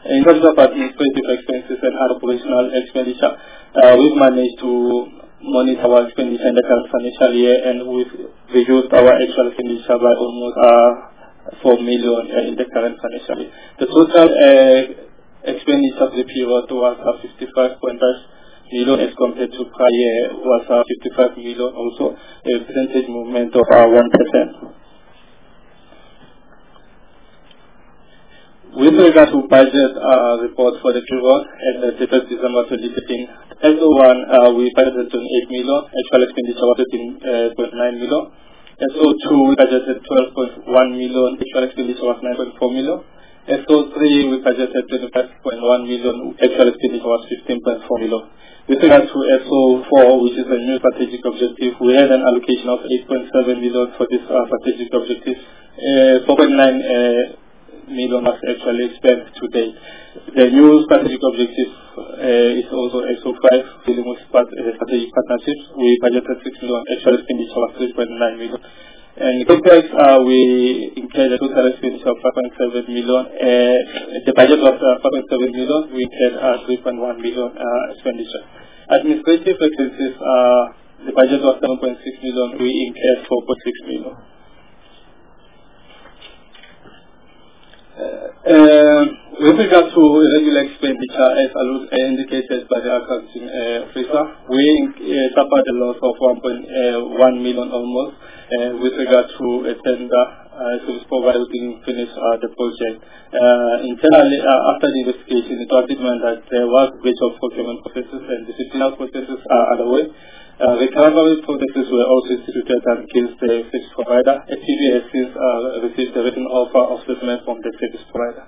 L: In terms of administrative expenses and other operational expenditure, we've managed to monitor our expenditure in the current financial year, and we've reduced our actual expenditure by almost 4 million in the current financial year. The total expenditure of the period was 55.5 million as compared to prior year was 55 million, also a percentage movement of 1%. With regard to budget report for the period at the 31st December 2015, SO1 we budgeted 28 million, actual expenditure was 13.9 million. SO2 we budgeted 12.1 million, actual expenditure was 9.4 million. SO3 we budgeted 25.1 million, actual expenditure was 15.4 million. With regard to SO4, which is a new strategic objective, we had an allocation of 8.7 million for this strategic objective. 4.9 million was actually spent to date. The new strategic objective is also SO5, dealing with strategic partnerships. We budgeted 6 million, actual expenditure was 3.9 million. And CapEx, we incurred a total expenditure of 5.7 million. The budget was 5.7 million. We incurred 3.1 million expenditure. Administrative expenses, the budget was 7.6 million. We incurred 4.6 million. With regard to regular expenditure, as indicated by the accounting officer, we suffered a loss of 1.1 million almost with regard to a tender service provider didn't finish the project. Internally, after the investigation, it was determined that there was breach of procurement processes and disciplinary processes are underway. Recovery processes were also instituted against the service provider. STV has since received a written offer of settlement from the service provider.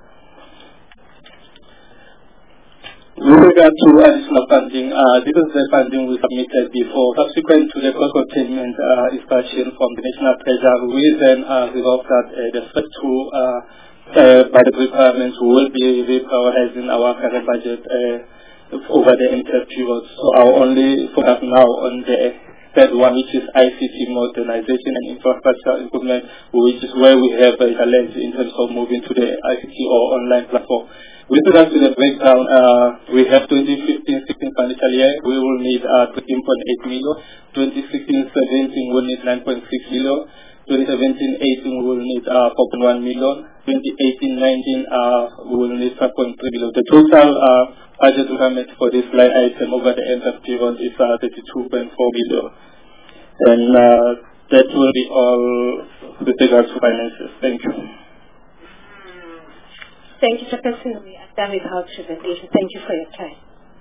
L: With regard to additional funding, this is the funding we submitted before. Subsequent to the cost containment instruction from the National Treasury, we then resolved that the first two budget requirements will be reprioritizing our current budget over the entire period. So I'll only focus now on the third one, which is ICT modernization and infrastructure improvement, which is where we have a challenge in terms of moving to the ICT or online platform. With regard to the breakdown, we have 2015-16 financial year, we will need 13.8 million. 2016-17 will need 9.6 million. 2017-18 we will need 4.1 million. 2018-19 we will need 5.3 million. The total budget requirement for this line item over the end of the period is 32.4 million. And that will be all with regard to finances. Thank you.
G: Thank you, Chairperson. We are done with our presentation. Thank you for your time.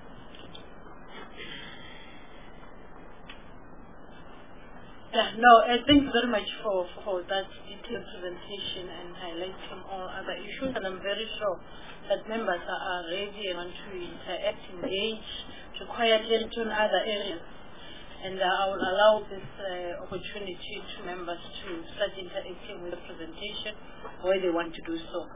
A: Thank you very much for that detailed presentation and highlighting all other issues. And I'm very sure that members are ready and want to interact, engage, require attention in other areas. And I will allow this opportunity to members to start interacting with the presentation where they want to do so.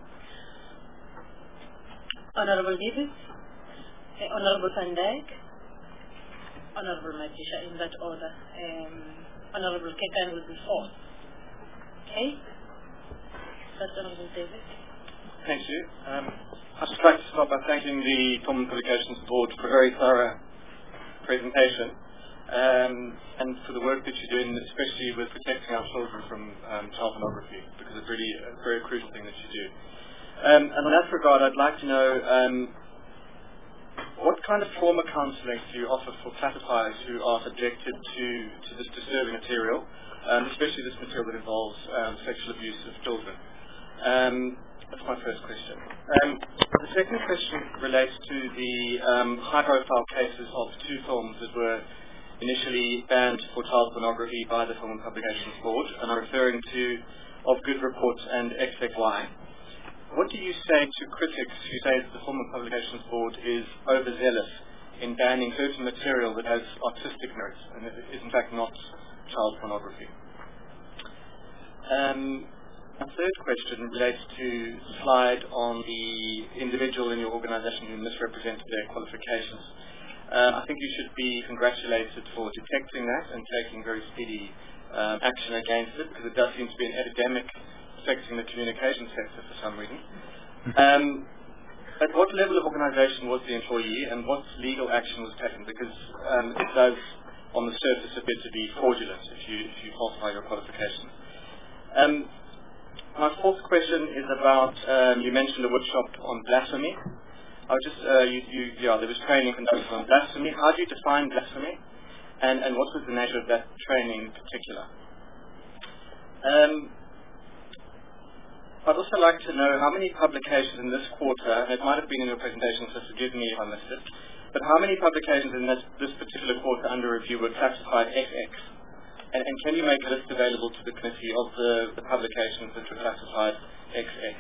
A: Honorable Davis, Honorable Van Dijk, Honorable Matisha, in that order. Honorable Kekan will be fourth. Okay? First, Honorable Davis.
D: Thank you. I'd just like to start by thanking the Film and Publications Board for a very thorough presentation and for the work that you're doing, especially with protecting our children from child pornography, because it's really a very crucial thing that you do. And in that regard, I'd like to know what kind of trauma counselling do you offer for classifiers who are subjected to this disturbing material, especially this material that involves sexual abuse of children? That's my first question. The second question relates to the high-profile cases of two films that were initially banned for child pornography by the Film and Publications Board, and I'm referring to Of Good Report and XXY. What do you say to critics who say that the Film and Publications Board is overzealous in banning certain material that has artistic merits and is in fact not child pornography? My third question relates to the slide on the individual in your organization who misrepresented their qualifications. I think you should be congratulated for detecting that and taking very speedy action against it, because it does seem to be an epidemic affecting the communication sector for some reason. at what level of organisation was the employee, and what legal action was taken? Because it does, on the surface, appear to be fraudulent if you falsify your qualifications. My fourth question is about, you mentioned a workshop on blasphemy. I was just, there was training conducted on blasphemy. How do you define blasphemy? And what was the nature of that training in particular? I'd also like to know how many publications in this quarter, and it might have been in your presentation, so forgive me if I missed it, but how many publications in this particular quarter under review were classified XX? And can you make a list available to the committee of the publications that were classified XX?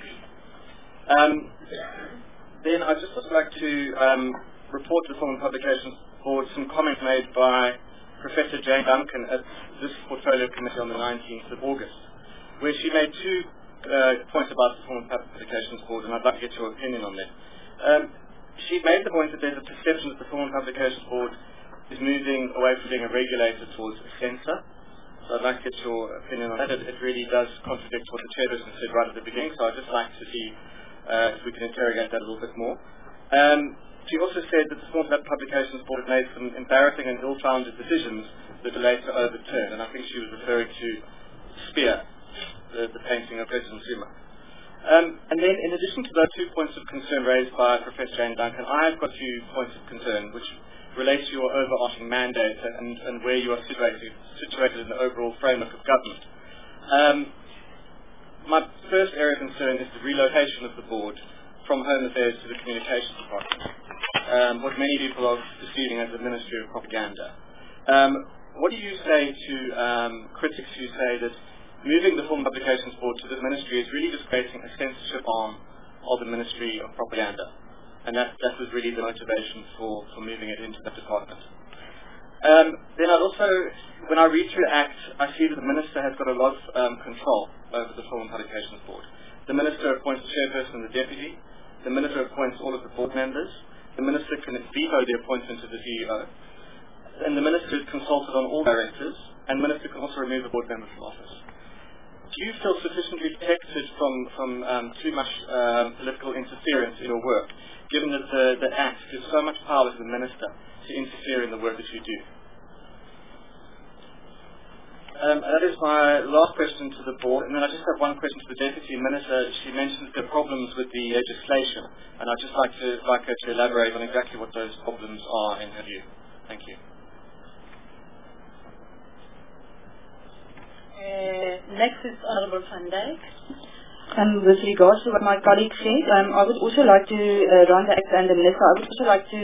D: Then I'd just also like to report to the Film and Publications Board some comments made by Professor Jane Duncan at this portfolio committee on the 19th of August, where she made two points about the Film and Publications Board, and I'd like to get your opinion on that. She made the point that there's a perception that the Film and Publications Board is moving away from being a regulator towards a censor. So I'd like to get your opinion on that. It really does contradict what the chairperson said right at the beginning, so I'd just like to see if we can interrogate that a little bit more. She also said that the Film and Publications Board had made some embarrassing and ill-founded decisions that were later overturned, and I think she was referring to Spear, the painting of President Zuma. And then, in addition to those 2 points of concern raised by Professor Jane Duncan, I've got a few points of concern which relate to your overarching mandate and where you are situated in the overall framework of government. My first area of concern is the relocation of the board from Home Affairs to the Communications Department, what many people are perceiving as the Ministry of Propaganda. What do you say to critics who say that moving the Film Publications Board to the Ministry is really just creating a censorship arm of the Ministry of Propaganda? And that was really the motivation for moving it into that department. Then I'd also, when I read through the Act, I see that the Minister has got a lot of control over the Film and Publications Board. The Minister appoints the chairperson and the deputy. The Minister appoints all of the board members. The Minister can veto the appointment of the CEO. And the Minister is consulted on all directors, and the Minister can also remove a board member from office. Do you feel sufficiently protected from too much political interference in your work, given that the Act gives so much power to the Minister to interfere in the work that you do? That is my last question to the board, and then I just have one question to the Deputy Minister. She mentioned the problems with the legislation, and I'd just like her to elaborate on exactly what those problems are in her view. Thank you.
A: Next is Honourable Van Dijk.
M: With regards to what my colleague said, I would also like to run the Act and the Minister. I would also like to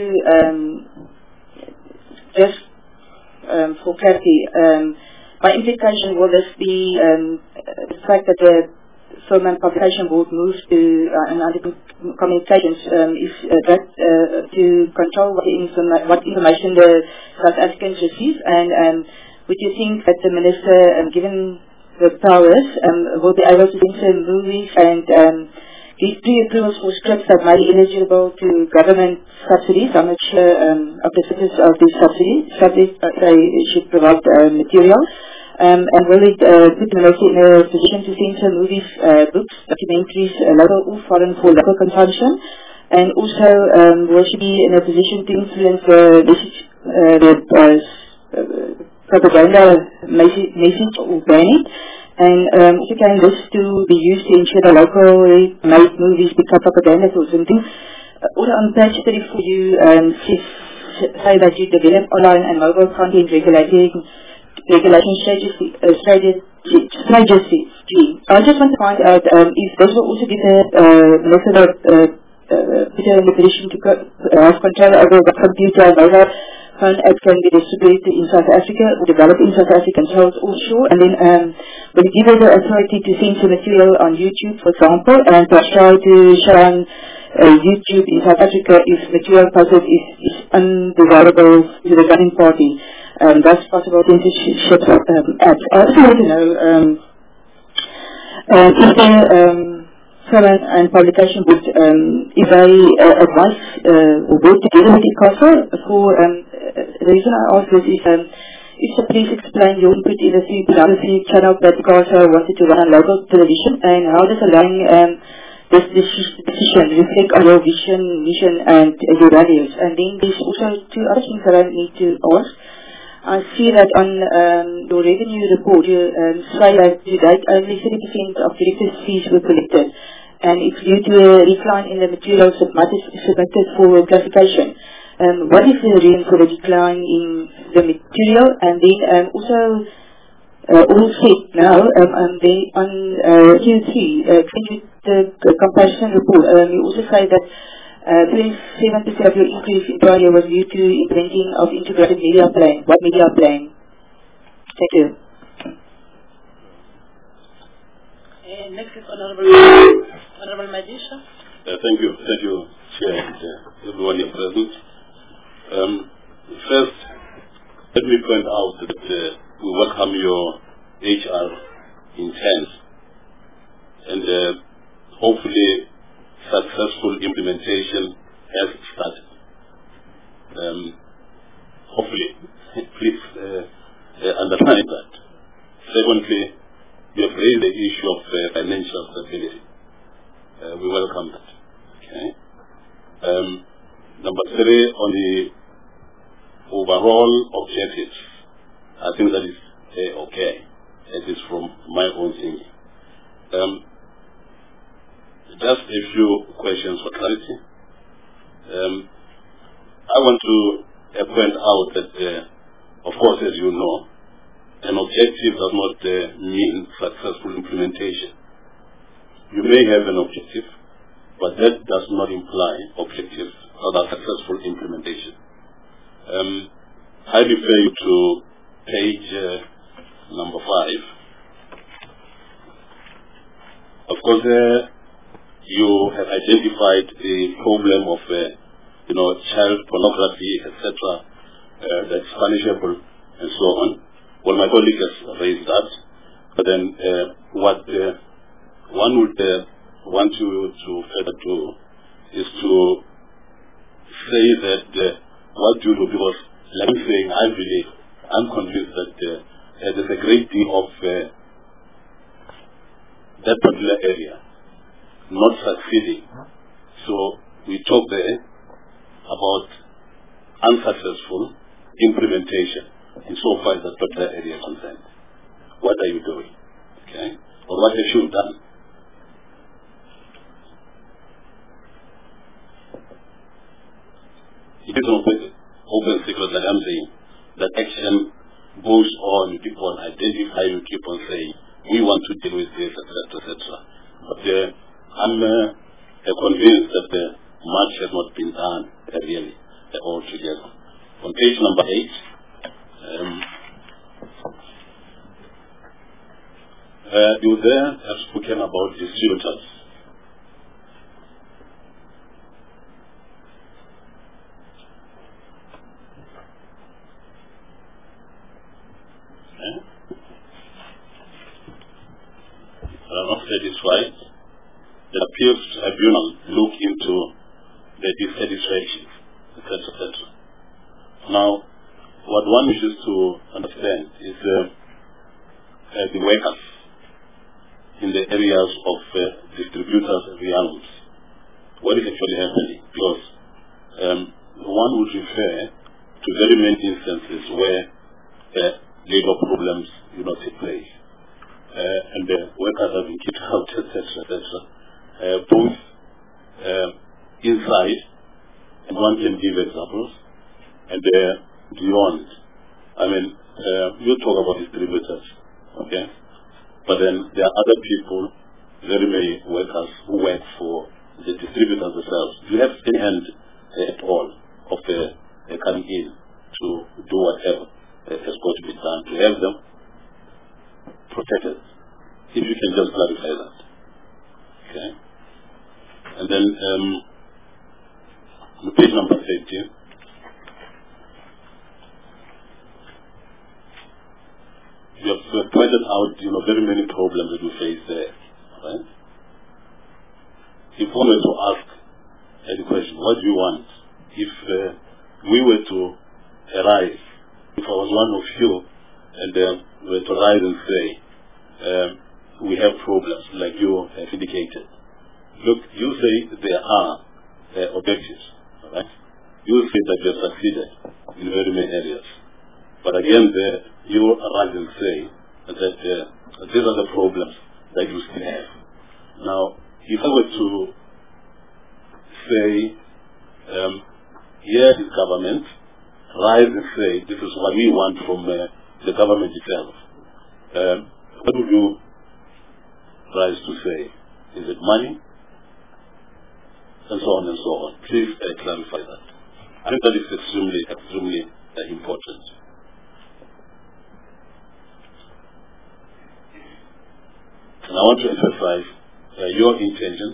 M: just for clarity, by implication, will this be the fact that the Film and Publication Board moves to communications, is that to control what information the South Africans receive, and would you think that the Minister, given the powers, will be able to censor movies and give pre-approvals for scripts that may be eligible to government subsidies? I'm not sure of the status of these subsidies, but they should provide material. And will it put the Minister in a position to censor movies, books, documentaries, local or foreign for local consumption? And also, will she be in a position to influence the propaganda message or ban it? And also can this to be used to ensure the locally made movies become propaganda or something? Also on page 34 you say that you develop online and mobile content regulation strategy. I just want to find out if this will also give the Minister put her in the position to have control over what computer and mobile phone apps can be distributed in South Africa or developed in South Africa and sold offshore, and then will it give her the authority to censor material on YouTube, for example, and to try to show on YouTube in South Africa if material posted is undesirable to the governing party. That's possible censorship apps. I also want to know if the Film and Publication Board, if they advise or work together with ICASA for, the reason I ask this is, please explain your input in the three channels that ICASA wanted to run on local television, and how does allowing this decision reflect on your vision, mission, and your values? And then there's also two other things that I need to ask. I see that on your revenue report, you say that to date only 30% of directors' fees were collected, and it's due to a decline in the materials submitted for classification. What is the reason for the decline in the material? And then also, all said now, on Q3, the comparison report, you also say that 27% of your increase in prior year was due to implementing of integrated media plan. What media plan? Thank you.
A: Next is Honorable Madisha.
N: Thank you, Chair, and everyone here present. First, let me point out that we welcome your HR intent, and hopefully successful implementation has started. Hopefully, please underline that. Secondly, you have raised the issue of financial stability. We welcome that. Okay. Number three, on the overall objectives, I think that is okay. That is from my own thinking. Just a few questions for clarity. I want to point out that, of course, as you know, an objective does not mean successful implementation. You may have an objective, but that does not imply objective or successful implementation. I refer you to page number 5. Of course, you have identified the problem of, child pornography, etc., that's punishable, and so on. Well, my colleague has raised that, but then what one would want you to further do is to say that what you do, because like I'm saying, I'm convinced that there's a great deal of that particular area not succeeding. So we talk there about unsuccessful implementation in so far as that particular area is concerned. What are you doing? Okay? Or what have you done? It is an open secret that I'm saying that action goes on, you keep on identifying, you keep on saying, we want to deal with this, etc., etc. But I'm convinced that much has not been done really altogether. On page number 8, you there have spoken about distributors. I'm not satisfied. The appeals tribunal look into the dissatisfaction, etc., etc. Now, what one wishes to understand is the workers in the areas of distributors' realms. What is actually happening? Because one would refer to very many instances where labor problems take place. And the workers have been kicked out, etc., etc. Both inside, and one can give examples, and beyond. I mean, you talk about distributors, okay? But then there are other people, very many workers who work for the distributors themselves. Do you have any hand at all of coming in to do whatever has got to be done to help them protected? If you can just clarify that. Okay. And then on page number 13, you have pointed out very many problems that we face there. Right? If one were to ask the question, what do you want? If we were to arise, if I was one of you, and were to rise and say, we have problems, like you have indicated. look, you say there are objectives, all right? You say that you have succeeded in very many areas. But again, you arise and say that these are the problems that you still have. Now, if I were to say, here is government, rise and say, this is what we want from the government itself. What would you rise to say? Is it money? And so on and so on. Please clarify that. I think that is extremely important. And I want to emphasize your intentions,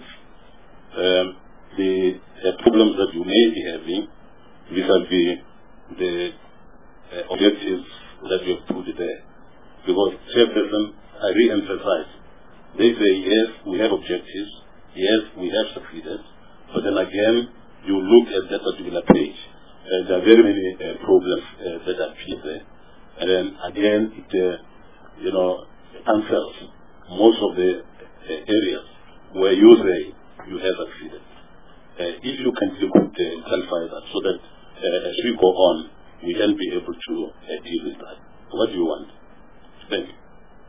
N: the problems that you may be having vis-a-vis the objectives that you have put there. Because Chairperson, I re-emphasize, they say, yes, we have objectives, yes, we have succeeded, but then again, you look at that particular page, there are very many problems that appear there, and then again, it answers most of the areas where you say you have succeeded. If you can clarify that, so that as we go on, we can be able to deal with that. What do you want? Thank you.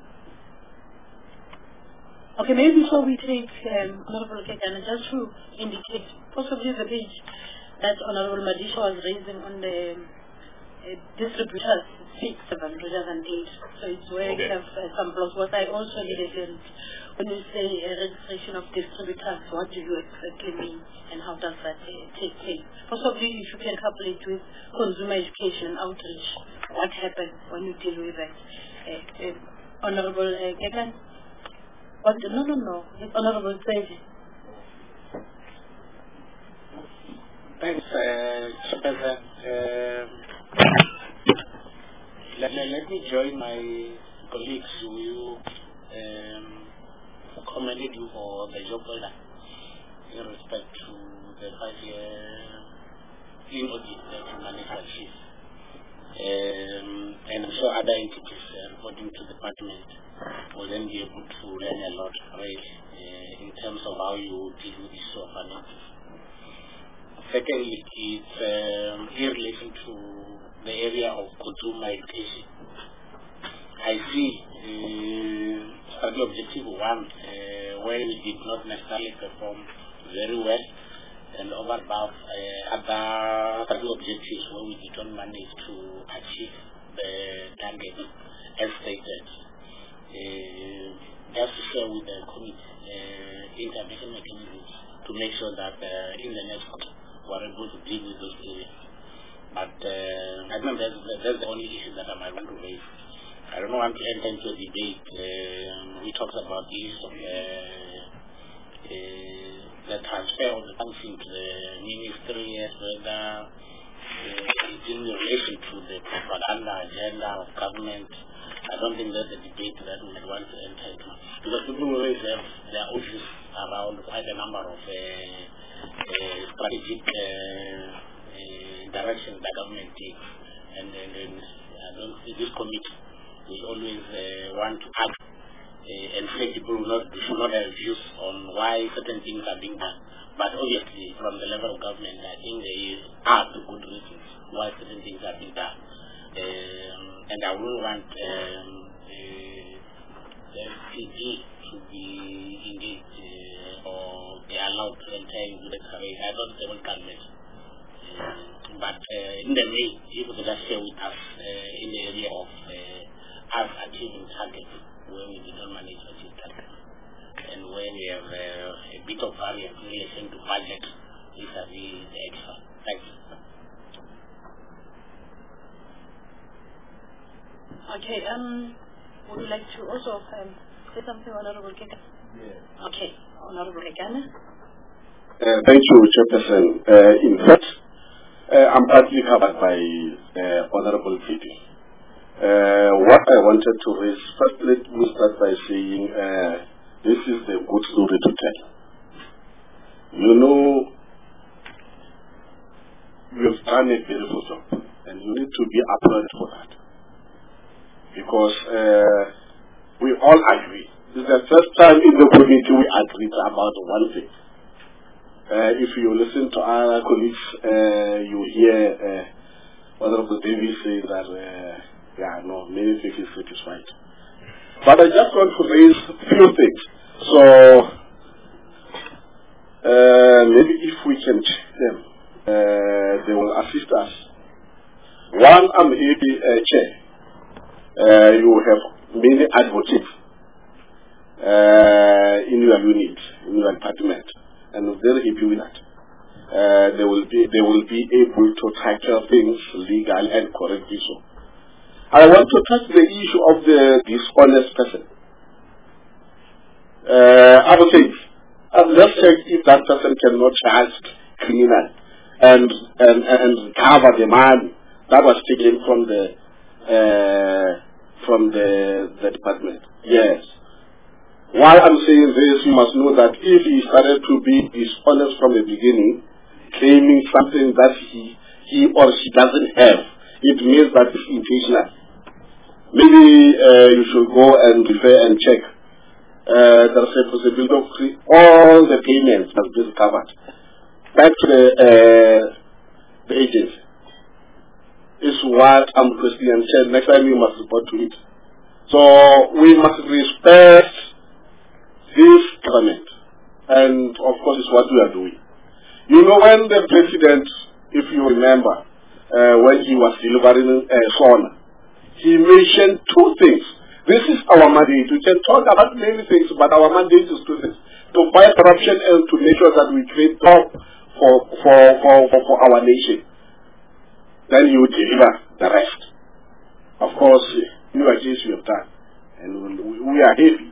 A: Okay, maybe before we take Honorable Kekana, just to indicate possibly the page that Honorable Madisha was raising on the distributors, 6, 7, 2008. So it's where you have some blocks. What I also needed, when you say registration of distributors, what do you exactly mean and how does that take place? Possibly if you can couple it with consumer education and outreach, what happens when you deal with that? Honorable Kekana? No. It's Honorable Seji.
O: Thanks, Chairperson. Let me join my colleagues who commended you for the job well done in respect to the 5-year clean audit that you managed to achieve. And I'm sure other entities reporting to the department will then be able to learn a lot, really, in terms of how you deal with issues of finances. Secondly, it's in relation to the area of consumer education. I see study objective 1, where we did not necessarily perform very well, and over above other study objectives where we did not manage to achieve the target as stated. Just to share with the committee intervention mechanisms to make sure that in the next we are able to deal with those areas. But I think that's the only issue that I might want to raise. I don't want to enter into a debate. We talked about the issue of the transfer of the function to the ministry, whether it's in relation to the propaganda agenda of government. I don't think that's a debate that we would want to enter into. Because people always have their own views around quite a number of strategic directions the government takes. And I don't think this committee will always want to act and say people should not have views on why certain things are being done. But obviously, from the level of government, I think there are the good reasons why certain things are being done. And I wouldn't want the FPG to be engaged or be allowed to enter into the survey. I don't think they will come in. But in the main, you could just share with us in the area of us achieving targets where we did not manage to achieve targets, and where we have a bit of variance in relation to budget vis-a-vis the extra. Thank you.
A: Okay, would you like to also say something, Honorable Kekana? Yeah. Okay, Honorable Kekana.
C: Thank you, Chairperson. In fact, I'm partly covered by Honorable Fiti. What I wanted to raise, first let me start by saying this is a good story to tell. You know, you've done a beautiful job, and you need to be applauded for that. Because we all agree It's the first time in the committee we agreed about one thing. If you listen to our colleagues, you hear Honorable Davis say that, many things is satisfied. But I just want to raise a few things. So, maybe if we can check them, they will assist us. One, I'm happy, Chair. You have many advocates in your unit, in your department, and I'm very happy with that. They will be able to tackle things legal and correctly so. I want to touch the issue of the dishonest person. I would say, let's check if that person cannot charge criminal and cover the money that was taken from the department. Yes. While I'm saying this, you must know that if he started to be dishonest from the beginning, claiming something that he or she doesn't have, it means that it's intentional. Maybe you should go and refer and check. There's a possibility of all the payments have been covered. Back to the agency. Is what I'm questioning. Next time you must report to it. So we must respect this government, and of course it's what we are doing. You know, when the president, if you remember, when he was delivering SONA, he mentioned two things. This is our mandate. We can talk about many things, but our mandate is two things: to fight corruption and to make sure that we create hope for our nation. Then you deliver the rest. Of course, you are just you have done, and we are happy.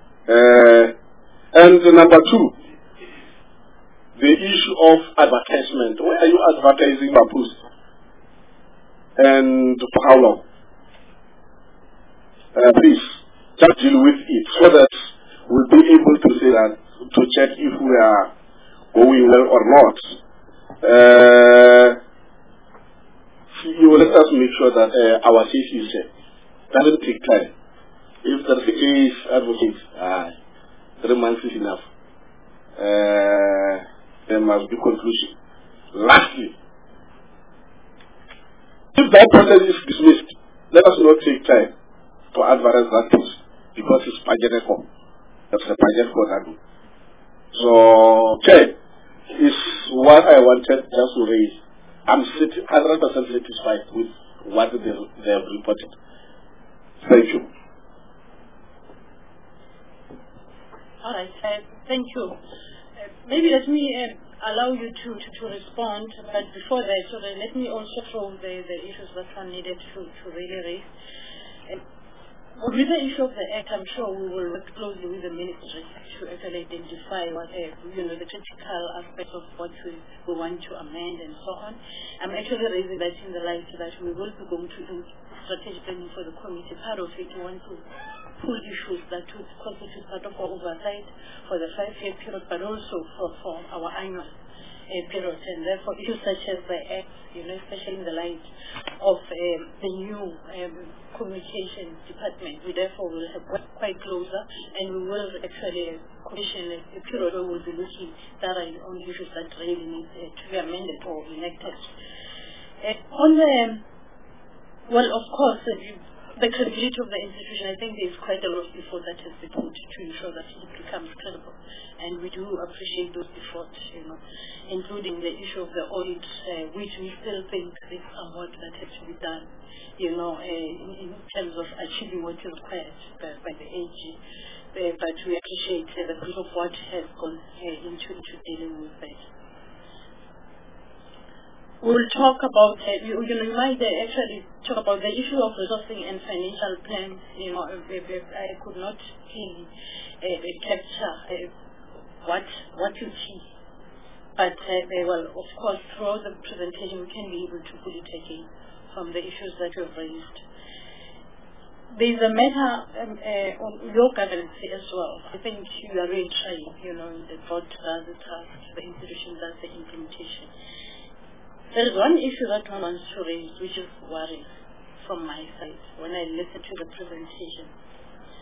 C: And number two, the issue of advertisement. Where are you advertising your post? And for how long? Please, just deal with it so that we'll be able to say that, to check if we are going well or not. You will let us make sure that our safety is safe. Doesn't take time. If there's a case, advocate, 3 months is enough. There must be conclusion. Lastly, if that process is dismissed, let us not take time to advance that post because it's budgeted for. That's the budget for that. So, okay, is what I wanted just to raise. I'm 100% satisfied with what they have reported. Thank you.
A: All right, thank you. Maybe let me allow you to respond, but before that, let me also throw the issues that are needed to really raise. With the issue of the Act, I'm sure we will work closely with the ministry to actually identify what the critical aspects of what we want to amend and so on. I'm actually raising that in the light that we will be going to do strategic planning for the committee. Part of it, we want to pull issues that would constitute part of our oversight for the 5-year period, but also for our annual period, and therefore issues such as the Act, especially in the light of the new communication department, we therefore will have worked quite closer, and we will actually commission a period where we'll be looking thoroughly on issues that really need to be amended or enacted. Well, of course, the credibility of the institution, I think there is quite a lot of effort that has been put to ensure that it becomes credible. And we do appreciate those efforts, including the issue of the audit, which we still think is somewhat that has to be done, in terms of achieving what is required by the AG. But we appreciate the proof of what has gone into dealing with that. We'll talk about, you might actually talk about the issue of resourcing and financial plans. I could not really capture what you see. But, of course, throughout the presentation, we can be able to put it again from the issues that you have raised. There is a matter on your governance as well. I think you are really trying, the board does the task, the institution does the implementation. There is one issue that one wants to raise, which is worrying from my side when I listen to the presentation.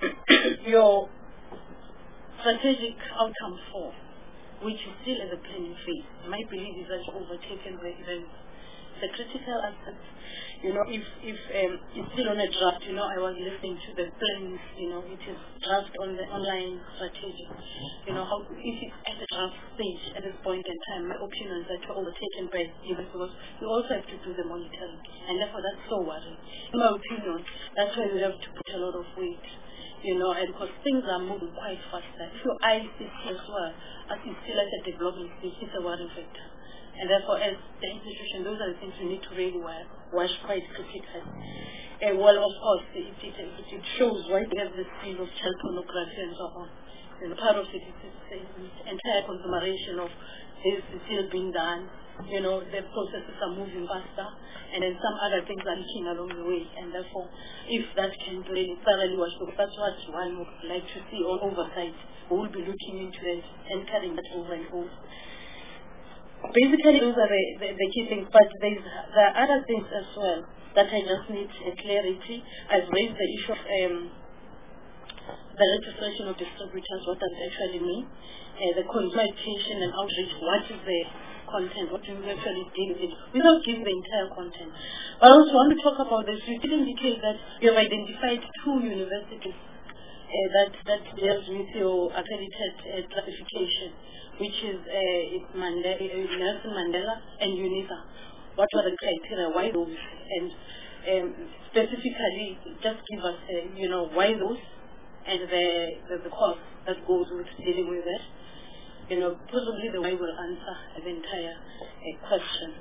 A: your strategic outcome 4, which is still at the planning phase, my belief is that you've overtaken the critical aspects. You know, if it's still on a draft, you know, I was listening to the plans, you know, it is draft on the online strategy. You know, how if it's at the draft stage at this point in time, my opinion is that you're overtaken by even because you also have to do the monitoring, and therefore that's so worrying. In my opinion, that's why we have to put a lot of weight. You know, and because things are moving quite faster. If your ICT as well, as it's still at the development stage, it's a worrying factor. And therefore, as the institution, those are the things we need to really watch quite critically. Well, of course, it shows why we have the speed of child pornography and so on. And part of it is the entire consumeration of this is still being done. You know, the processes are moving faster, and then some other things are leaking along the way. And therefore, if that can really thoroughly watch, because that's what one would like to see on oversight, we will be looking into it and carrying that over and over. Basically, those are the key things, but there are other things as well that I just need clarity. I've raised the issue of the registration of distributors, what does it actually mean? The consumer education and outreach, what is the content, what do you actually deal with, without giving the entire content. But I also want to talk about this. You did indicate that you have identified 2 universities that deals with your accredited classification, which is Nelson Mandela and UNISA. What were the criteria? Why those? And specifically, just give us, you know, why those and the cost that goes with dealing with it. You know, possibly the why will answer the entire question.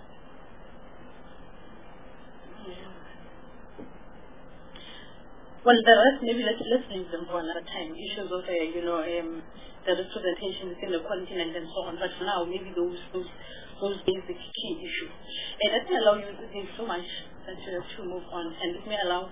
A: Well, the rest, maybe let's leave them for another time. Issues of, you know, the representation within the continent and so on. But for now, maybe those basic key issues. And let me allow you, there's so much that you have to move on. And let me allow,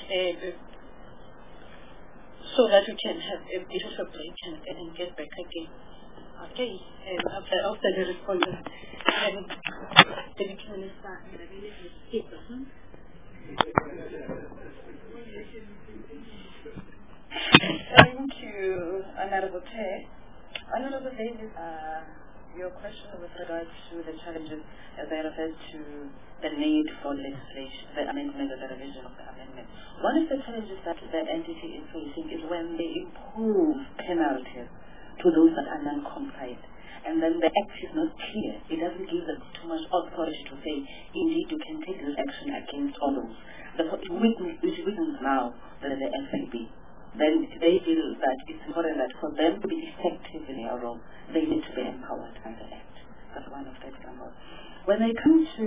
A: so that we can have a bit of a break and get back again. Okay, after the responses, Deputy Minister,
M: Thank you, Honorable Chair. Honorable Davis, your question with regards to the challenges as I referred to the need for legislation, the amendment or the revision of the amendment. One of the challenges that the entity is facing is when they impose penalties to those that are non-compliant. And then the act is not clear. It doesn't give them too much authority to say, indeed, you can take this action against all those. It witness now that the FAB. Then they feel that it's important that for them to be effective in their role, they need to be empowered by the Act. That's one of the examples. When they come to,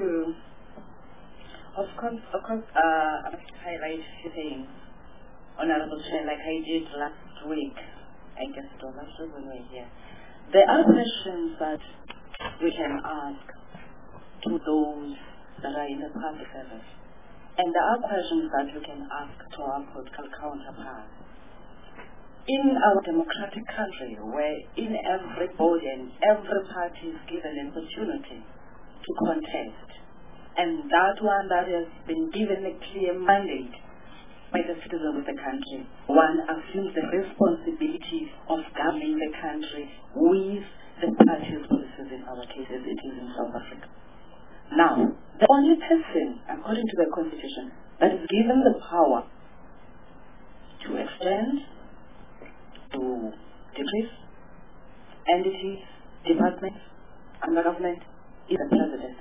M: of course, I must highlight a few things, Honorable Chair, like I did last week. I guess it was last week when we were here. There are questions that we can ask to those that are in the public service. And there are questions that we can ask to our political counterparts. In our democratic country, where in every body and every party is given an opportunity to contest, and that one that has been given a clear mandate by the citizens of the country, one assumes the responsibility of governing the country with the party's policies, in our case as it is in South Africa. Now, the only person, according to the Constitution, that is given the power to extend, to decrease, entities, departments, under government, is the President.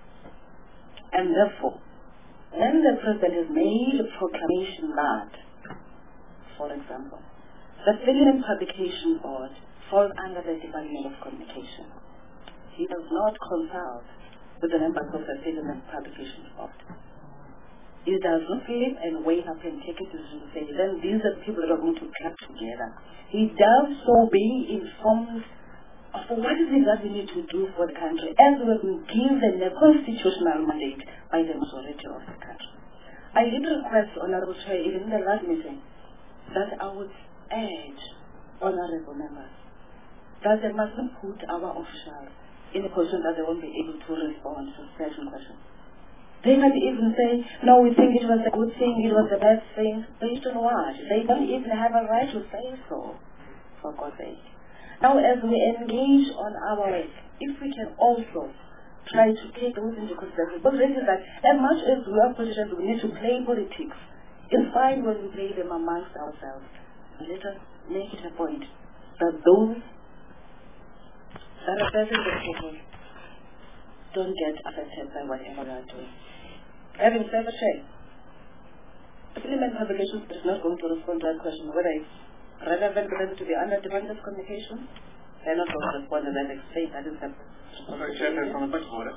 M: And therefore, when the President has made a proclamation that, for example, the Film and Publication Board falls under the Department of Communication, he does not consult with the members of the Film and Publication Board. He does not flip and wake up and take a decision and say, then these are people that are going to come together. He does so being informed of what is it that we need to do for the country, as we have been given a constitutional mandate by the majority of the country. I did request, Honorable Chair, even in the last meeting, that I would urge honorable members that they mustn't put our officials in a position that they won't be able to respond to certain questions.
E: They might even say, no, we think it was a good thing, it was a bad thing. Based on what? They don't even have a right to say so, for God's sake. Now, as we engage on our way, if we can also try to take those into consideration, because this is that as much as we are politicians, we need to play politics. It's fine when we play them amongst ourselves. Let us make it a point that those that represent the people don't get affected by whatever they are doing. Having said that, the Parliament publication is not going to respond to that question, whether it's relevant for them to be under Department of Communication. They're not going to respond to that explain that is the
D: Chairman, from a point of order.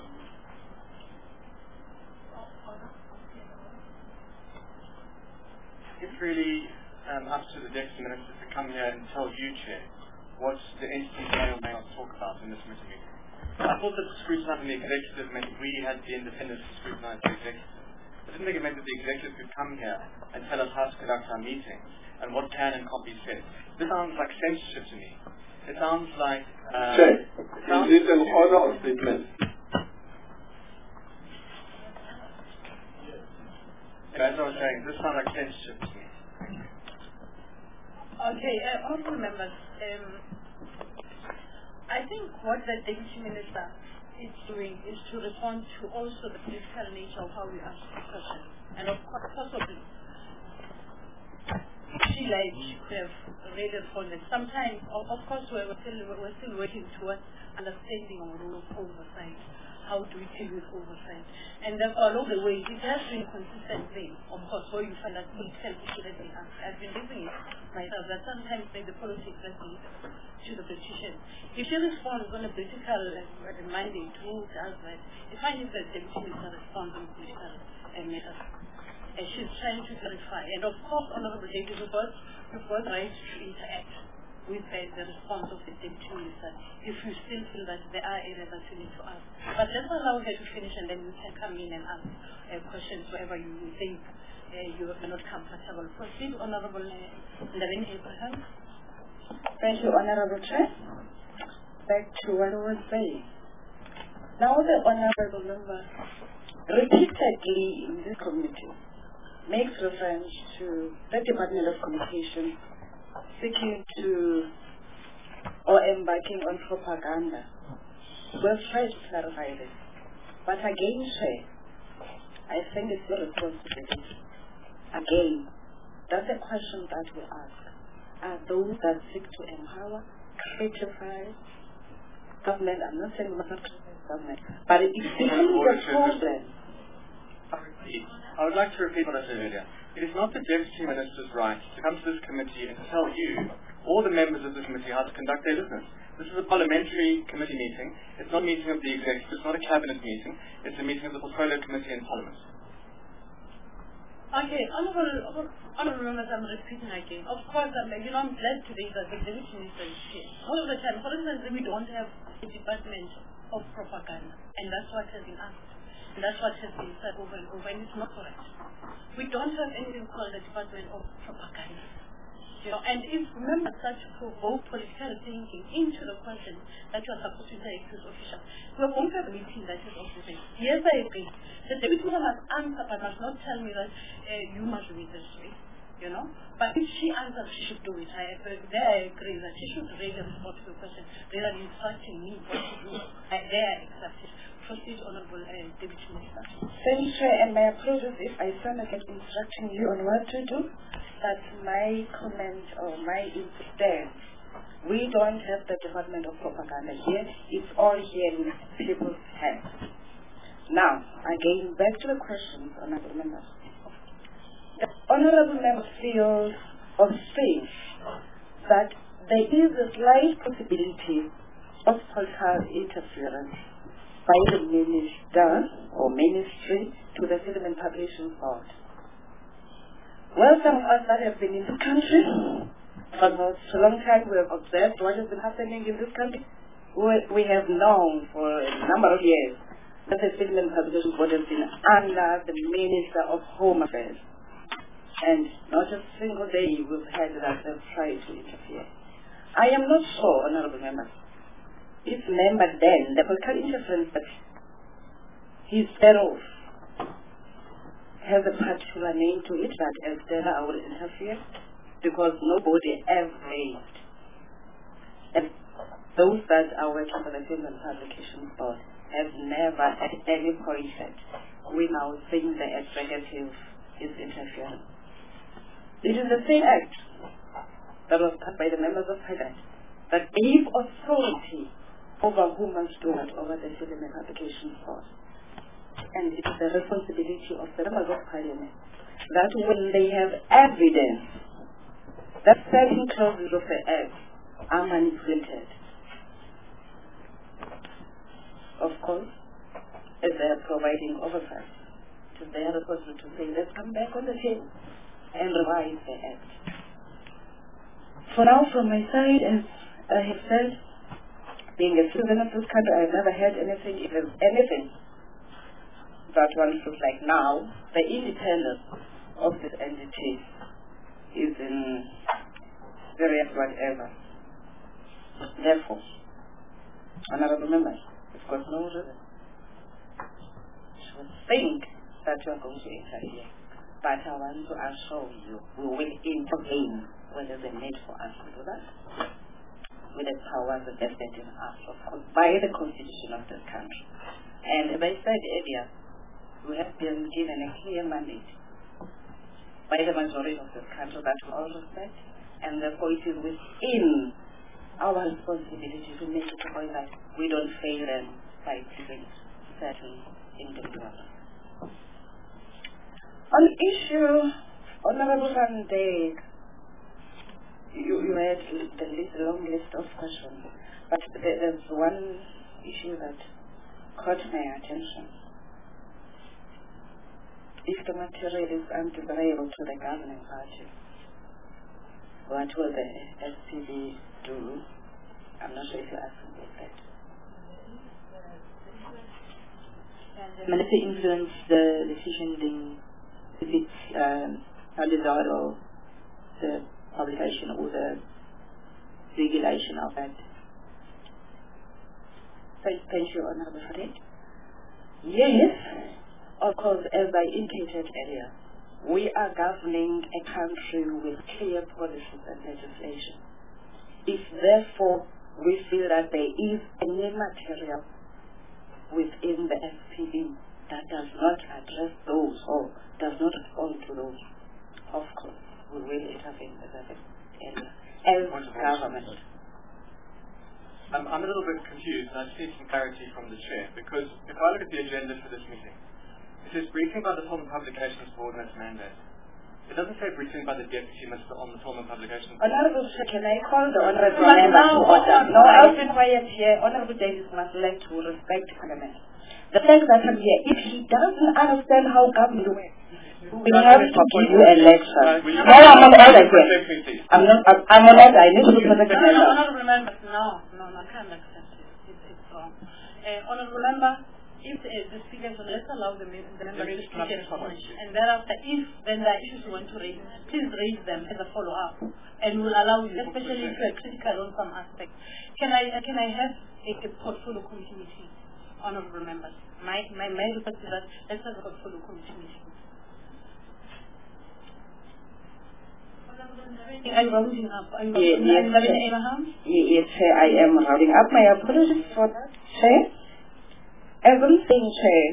D: It's really up to the Deputy Minister to come here and tell you, Chair, what the entities may or may not talk about in this meeting. I thought that scrutinizing the executive meant we had the independence to scrutinize the executive. I didn't think it meant that the executive could come here and tell us how to conduct our meetings and what can and can't be said. This sounds like censorship to me. It sounds like...
C: Chair, is it an order or statement?
D: As I was saying, this sounds like censorship to me.
A: Okay, honorable members, I think what the Deputy Minister is doing is to respond to also the political nature of how we ask the question. And of course, possibly, she like could have read it for them. Sometimes, of course, we're still working towards understanding our role of oversight. How do we deal with oversight? And therefore, along the way, it has been consistent thing, of course, where you find that political issue that they ask. I've been raising it myself, that sometimes the politics that lead to the petition. If she responds on a political mandate, who does that? If I need that the minister responds on political matters. And she's trying to clarify. And of course, Honorable Lady, you've got rights to interact with the response of the Deputy Minister if you still feel that there are areas that you need to ask. But let's allow her to finish and then you can come in and ask questions wherever you think you are not comfortable. Proceed, Honorable Ndabeni Abraham.
E: Thank you, Honorable Chair. Back to what I was saying. Now the Honorable Member repeatedly in this committee makes reference to the Department of Communication seeking to or embarking on propaganda. We'll try to clarify this. But again, Chair, I think it's your responsibility. Again, that's a question that we ask. Are those that seek to empower, criticize government, I'm not saying we must not criticize government, but it's becoming a problem.
D: I would like to repeat what I said earlier. It is not the Deputy Minister's right to come to this committee and to tell you, all the members of this committee, how to conduct their business. This is a parliamentary committee meeting. It's not a meeting of the executive. It's not a cabinet meeting. It's a meeting of the Portfolio Committee in Parliament.
A: Okay, honorable members, I'm repeating again. Of course, I'm glad today that the Deputy Minister is here. All of the time, for instance, we don't have a department of propaganda, and that's what has been asked. And that's what has been said over and over, and it's not correct. We don't have anything called the Department of Propaganda. And if members start to provoke political thinking into the question that you are supposed to say to the official, we're going to have a meeting that is official. Yes, I agree. The deputy must answer, but must not tell me that you must do it this way. But if she answers, she should do it. I agree that she should raise a responsible question rather than instructing me what to do. There I accept it. Proceed, Honorable Deputy Minister.
E: Thank you, and my apologies if I sound like I'm instructing you on what to do, but my comment or my instance, we don't have the Department of Propaganda here. It's all here in people's hands. Now, again, back to the questions, Honorable Members. The Honorable Member feels or says that there is a slight possibility of political interference by the minister or ministry to the Film and Publishing Board. Well, some of us that have been in this country for a long time, we have observed what has been happening in this country. We have known for a number of years that the Film and Publishing Board has been under the Minister of Home Affairs. And not a single day we've had that they've tried to interfere. I am not sure, Honorable Members, if member then, the political interference that he's better off
P: has a particular name to it, but as Stella, I will interfere because nobody ever raised. And those that are working for the Film and Publications Board have never at any point said, we now think the executive is interfering. It is the same act that was passed by the members of Parliament that gave authority over who must do it over the Film and Publications Board. And it is the responsibility of the members of Parliament that when they have evidence that certain clauses of the Act are manipulated, of course, as they are providing oversight, it is their responsibility to say, let's come back on the table and revise the Act. For now, from my side, as I have said, being a citizen of this country, I have never heard anything, if there's anything that one feels like now, the independence of this entity is in various whatever. Therefore, honorable members, we've got no reason to think that you are going to interfere. But I want to assure you, we will intervene when there's a need for us to do that, with the powers vested in us, of course, by the Constitution of this country. And as I said earlier, we have been given a clear mandate by the majority of this country that we all respect, and therefore it is within our responsibility to make it a point that we don't fail them by giving certain individuals. On issue, Honorable Van Dijk, you had the long list of questions, but there's one issue that caught my attention. If the material is undesirable to the governing party, what will the SPB do? I'm not sure if you're asking about that.
M: Will it influence the decision being, if it's undesirable, the publication or the regulation of that?
P: Thank you, Honorable Farid. Yes. Of course, as I indicated earlier, we are governing a country with clear policies and legislation. If therefore we feel that there is any material within the SPB that does not address those or does not respond to those, of course, we will intervene as government.
D: I'm a little bit confused, and I just need some clarity from the Chair, because if I look at the agenda for this meeting, it says briefing by the Film and Publications Board and its mandate. It doesn't say briefing by the Deputy Minister on the Film and Publications Board.
P: Honourable Chair, can I call the Honourable Member to order? No, I'll be quiet here. Honourable Davis must like to respect Parliament. The fact that I'm here, if he doesn't understand how government works, we have to give you a lecture. No, I'm on order here. I'm on order. I need to protect the member.
A: Honourable Member, no, I can't accept it. It's wrong. Honourable Member, if the speakers will, let's allow the member to speak at point. And thereafter, if then there are issues you want to raise, please raise them as a follow-up. And we'll allow you, especially if you are critical on some aspects. Can I have a portfolio committee meeting, honourable members? My request is that let's have a portfolio committee meeting. Are you rounding up?
P: Yes, Chair, I am rounding up. My apologies for that, Chair. As I'm saying, Chair,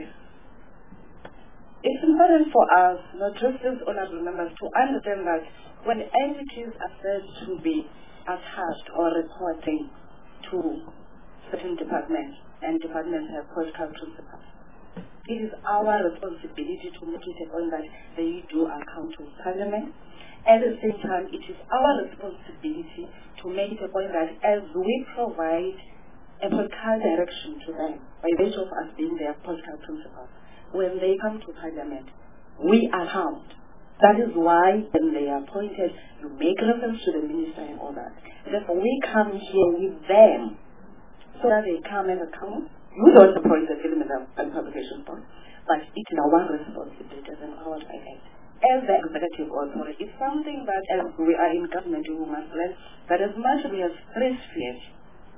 P: it's important for us, not just as honourable members, to understand that when entities are said to be attached or reporting to certain departments, and departments have political principles, it is our responsibility to make it a point that they do account to Parliament. At the same time, it is our responsibility to make it a point that as we provide a political direction to them, by virtue of us being their political principals, when they come to Parliament, we are harmed. That is why when they are appointed, you make reference to the minister and all that. Therefore, we come here with them so that they come and account. You don't appoint the Film and Publication Board, but it is our responsibility as an our right. As the executive authority, it's something that as we are in government, we must learn that as much as we have free speech,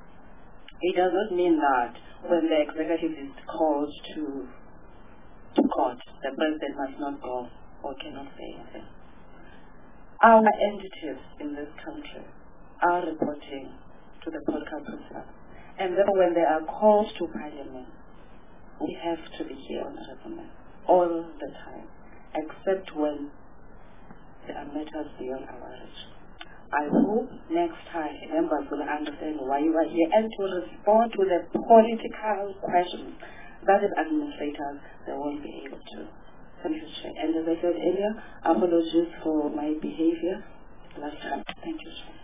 P: it does not mean that when the executive is called to court, the president must not go or cannot say anything. Our entities in this country are reporting to the podcast principal. And then when they are called to parliament, we have to be here on the all the time, except when there are matters beyond our reach. I hope next time members will understand why you are here and to respond to the political questions that is administrators they won't be able to. Thank you, Chair. And as I said earlier, apologies for my behavior last time. Thank you, Chair.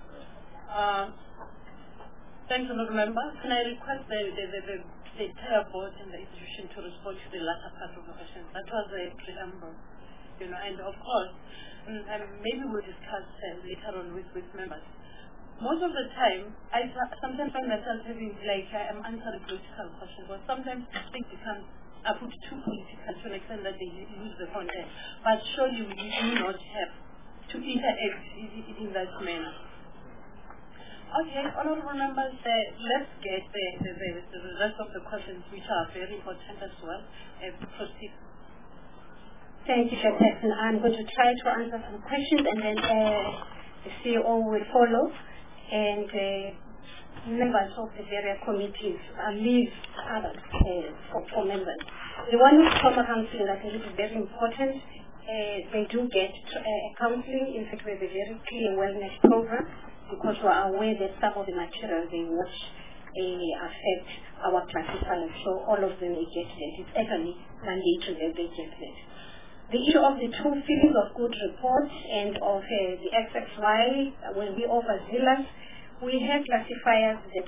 A: Thanks, Honourable Member. Can I request the entire board and the institution to respond to the latter part of the question? That was a preamble, and of course, maybe we'll discuss later on with members. Most of the time, I sometimes find myself having I'm answering political questions, but sometimes things become put too political to an extent that they use the content. But surely we do not have to interact in that manner. Okay, honourable members, let's get the rest of the questions, which are very important as well. Proceed.
G: Thank you, Chairperson. I'm going to try to answer some questions, and then the CEO will follow, and members of the various committees leave others for members. The one with trauma counselling, I think, is very important. They do get counselling. In fact, we have a very clear wellness program, because we are aware that some of the materials they watch affect our classifiers, so all of them they get that. It's actually mandatory that they get that. The issue of the two fields of good reports and of the XXY, when we offer ZILAs, we have classifiers that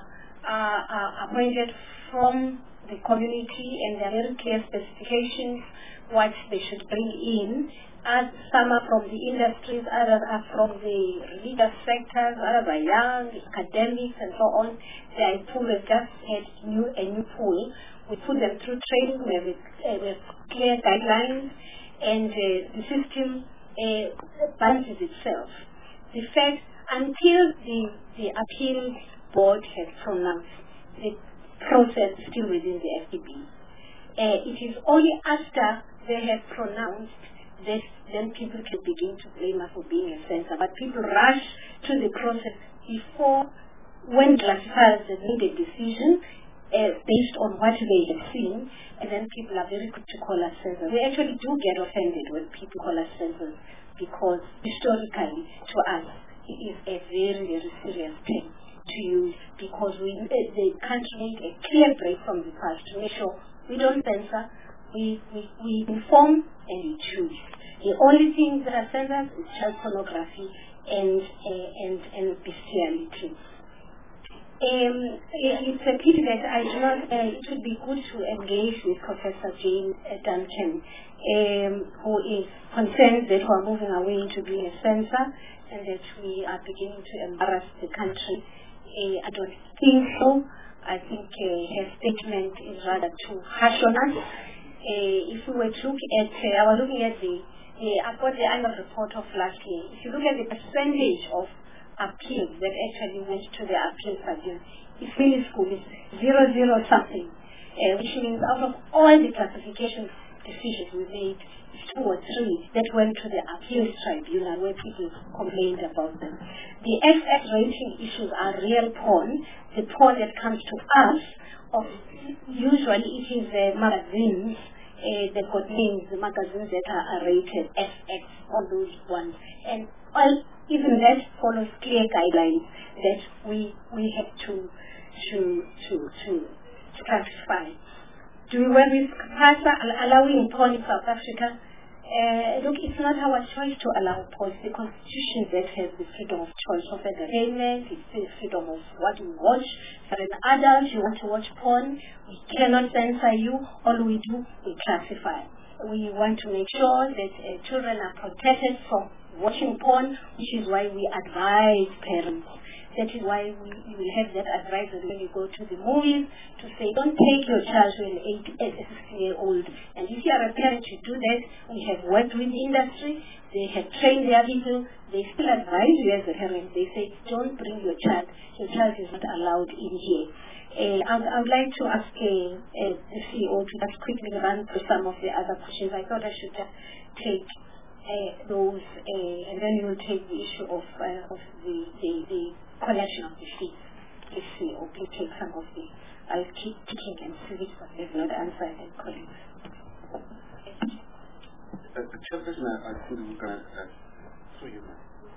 G: are appointed from the community, and there are very clear specifications what they should bring in. As some are from the industries, others are from the religious sectors, others are young, academics, and so on. They are pool that just had a new pool. We put them through training. We have clear guidelines, and the system balances itself. The fact, until the appeal board has pronounced, the process is still within the FDB. It is only after they have pronounced that then people can begin to blame us for being a censor. But people rush to the process before, when classifiers have made a decision based on what they have seen, and then people are very quick to call us censors. We actually do get offended when people call us censors, because historically, to us, it is a very, very serious thing to use, because the country made a clear break from the past to make sure we don't censor, we inform and we choose. The only thing that are censored is child pornography and bestiality. It's a pity that I do not. It would be good to engage with Professor Jane Duncan, who is concerned that we are moving away into being a censor and that we are beginning to embarrass the country. I don't think so. I think her statement is rather too harsh on us. If we were to look at, I was looking at I've got the annual report of last year. If you look at the percentage of appeals that actually went to the appeal tribunal, it's really school. It's 0.0 something, which means out of all the classification decisions we made, 2 or 3 that went to the appeals tribunal where people complained about them. The FX rating issues are real porn. The porn that comes to us, usually it is magazines. They've got names, the magazines that are rated FX, all those ones. And even that follows clear guidelines that we have to classify. Do we work with CASA allowing porn in South Africa? Look, it's not our choice to allow porn. It's the Constitution that has the freedom of choice of entertainment. It's the freedom of what you watch. For an adult, you want to watch porn, we cannot censor you. All we do, we classify. We want to make sure that children are protected from watching porn, which is why we advise parents. That is why we will have that advisory when you go to the movies to say, don't take your child to an 16-year-old. And if you are a parent, you do that. We have worked with the industry. They have trained their people. They still advise you as a parent. They say, don't bring your child. Your child is not allowed in here. I would like to ask the CEO to just quickly run through some of the other questions. I thought I should just take those, and then we'll take the issue of the collection of the fees. The CEO, please take some of the. I'll keep picking and see which one is not answered and colleagues.
F: The chairperson, I think we're going to thank you.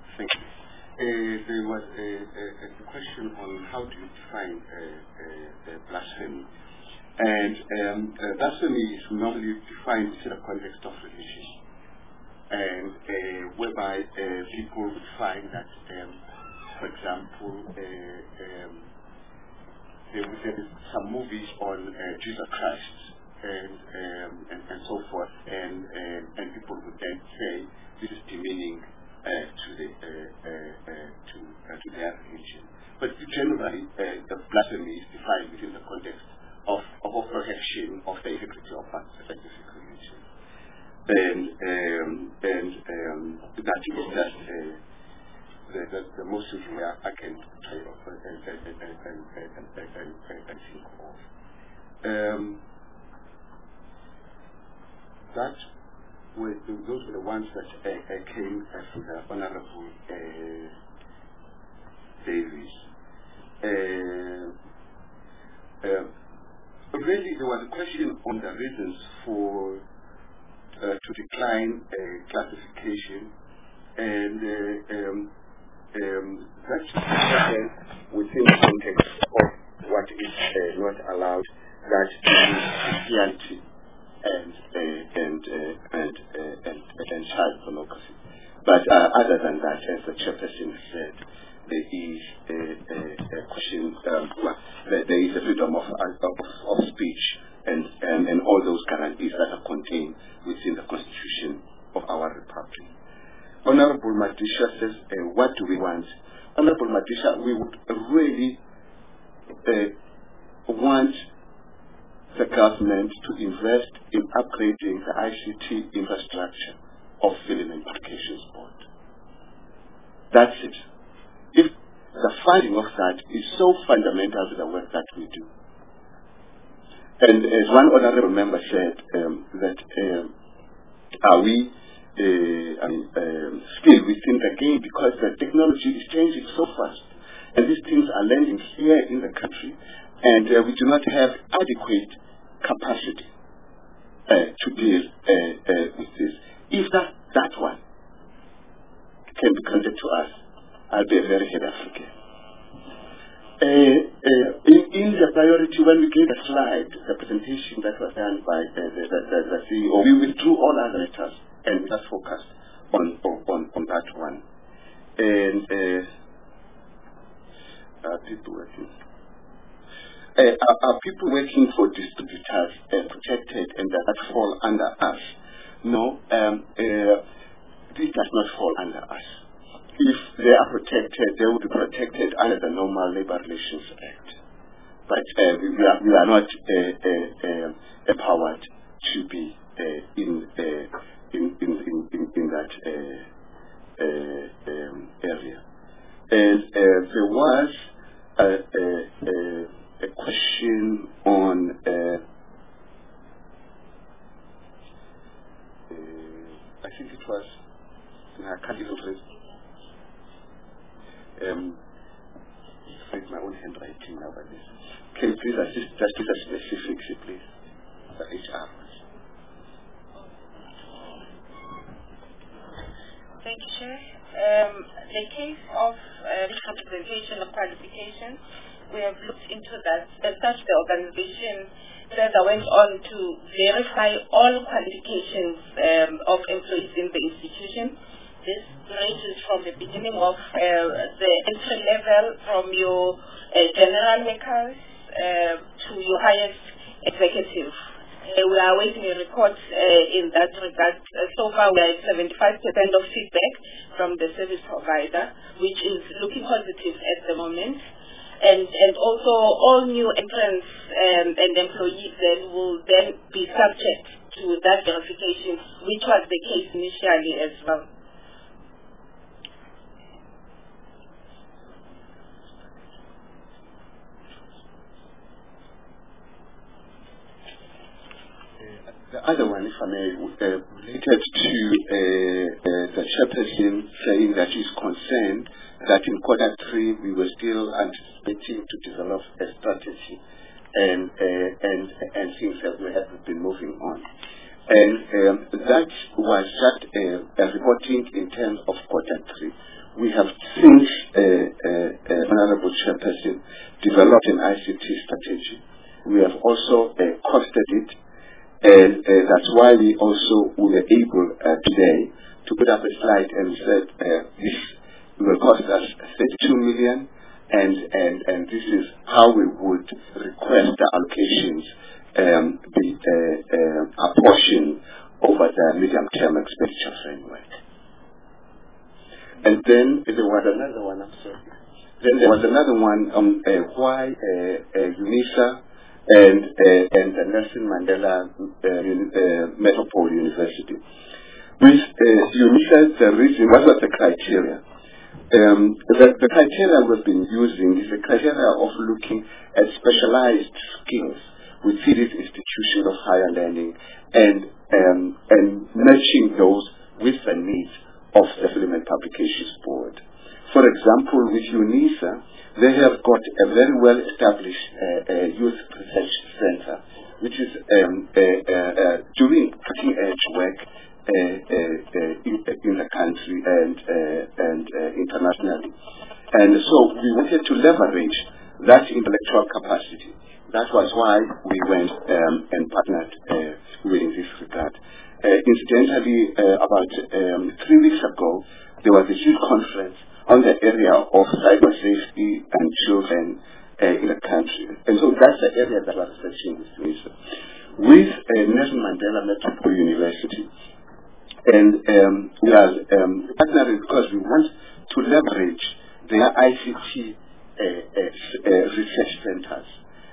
F: There was a question on how do you define blasphemy. And blasphemy is normally defined in the context of religion. And whereby people would find that, for example, there is some movies on Jesus Christ and so forth, and people would then say this is demeaning to their religion. But generally, the blasphemy is defined within the context of protection of the integrity of one specific religion, and that is just the most usually I can try of and think of. Those were the ones that came from the Honorable Davies. Really, there was a question on the reasons for to decline classification, and that's within the context of what is not allowed, that Christianity and child pornography. But other than that, as the chairperson said, there is a question. There is a freedom of speech and all those guarantees that are contained within the Constitution of our Republic. Honorable Madisha says, what do we want? Honorable Madisha, we would really want the government to invest in upgrading the ICT infrastructure of Film and Publications Board. That's it. If the funding of that is so fundamental to the work that we do. And as one honorable member said, that are we still within the game, because the technology is changing so fast, and these things are landing here in the country, and we do not have adequate capacity to deal with this. If that one can be conveyed to us, I'll be a very happy African. In the priority, when we gave a slide, the presentation that was done by the CEO, we withdrew all other letters and just focused on that one. And people working. Are people working for distributors protected and that fall under us? No, this does not fall under us. If they are protected, they will be protected under the normal Labor Relations Act. But we are not empowered to be in that area. And there was a question on I think it was I can't even read my own handwriting now, but can you please assist just to the specifics, please, the HR.
A: Thank you, Chair. The case of misrepresentation of qualification, we have looked into that. As such, the organization further went on to verify all qualifications of employees in the institution. This ranges from the beginning of the entry level, from your general workers to your highest executive. We are awaiting a report in that regard. So far, we are at 75% of feedback from the service provider, which is looking positive at the moment. And also, all new entrants and employees then will then be subject to that verification, which was the case initially as well.
K: The other one, if I may, related to the chairperson saying that he's concerned that in Q3 we were still anticipating to develop a strategy and things that we have been moving on. And that was just a reporting in terms of Q3. We have since, Honorable Chairperson, developed an ICT strategy. We have also costed it, and that's why we were able today to put up a slide and said this will cost us 32 million, and this is how we would request the allocations be apportioned over the medium-term expenditure framework. And then there was another one, I'm sorry. Then there was another one why UNISA and the Nelson Mandela Metropole University. With UNISA, the reason, what was the criteria? The criteria we've been using is a criteria of looking at specialized skills within this institution of higher learning and matching those with the needs of the Film and Publications Board. For example, with UNISA, they have got a very well-established youth research center, which is doing cutting-edge work in the country and internationally. And so we wanted to leverage that intellectual capacity. That was why we went and partnered in this regard. Incidentally, about 3 weeks ago, there was a huge conference on the area of cyber safety and children in the country. And so that's the area that we're researching with UNISA. With Nelson Mandela Metropole University, and we are partnering because we want to leverage their ICT research centers.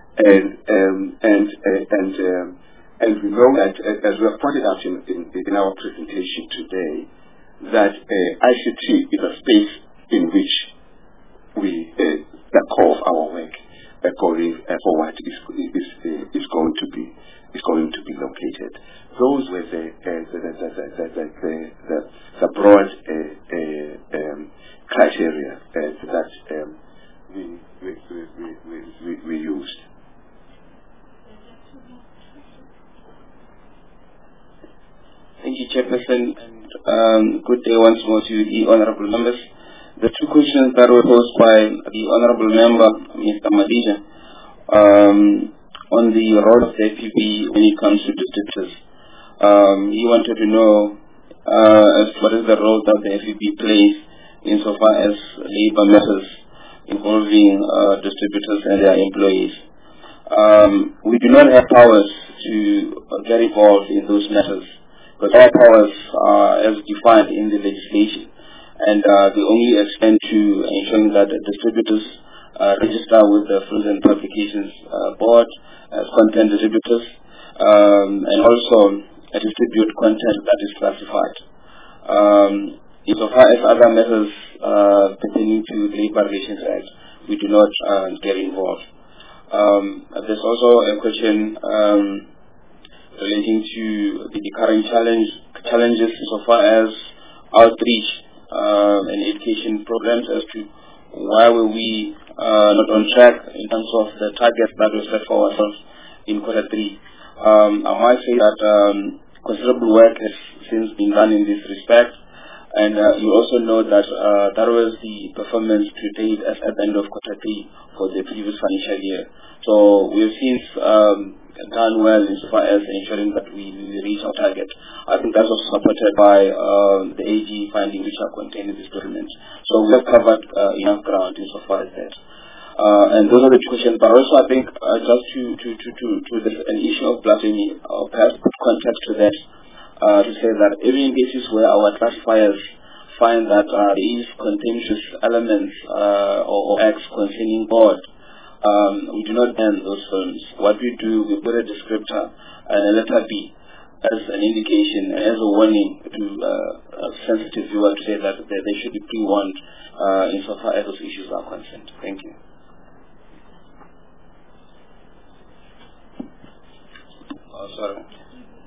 K: And we know that, as we have pointed out in our presentation today, that ICT is a space in which the core of our work going forward is going to be located. Those were the broad criteria that we used.
Q: Thank you, Chairperson, and good day once more to the honorable members. The two questions that were posed by the honorable member, Mr. Madija, on the role of the FPB when it comes to distributors. He wanted to know what is the role that the FPB plays insofar as labor matters involving distributors and their employees. We do not have powers to get involved in those matters, but our powers are as defined in the legislation, and they only extend to ensuring that the distributors register with the Film and Publications Board as content distributors, and also distribute content that is classified. Insofar as other matters pertaining to the Labor Relations Act, we do not get involved. There's also a question relating to the current challenges so far as outreach and education programs as to why were we not on track in terms of the targets that we set for ourselves in Q3. I might say that considerable work has since been done in this respect, and you also know that that was the performance to date at the end of Q3 for the previous financial year. So we have since done well insofar as ensuring that we reach our target. I think that was supported by the AG findings which are contained in this document. So we have covered enough ground insofar as that. And those are the two questions. But also I think just to an issue of blasphemy, or perhaps put context to that, to say that even in cases where our classifiers find that there is contentious elements or acts containing board, we do not ban those films. What we do, we put a descriptor and a letter B as an indication, as a warning to sensitive viewers to say that they should be pre-warned insofar as those issues are concerned. Thank you.
R: Sorry.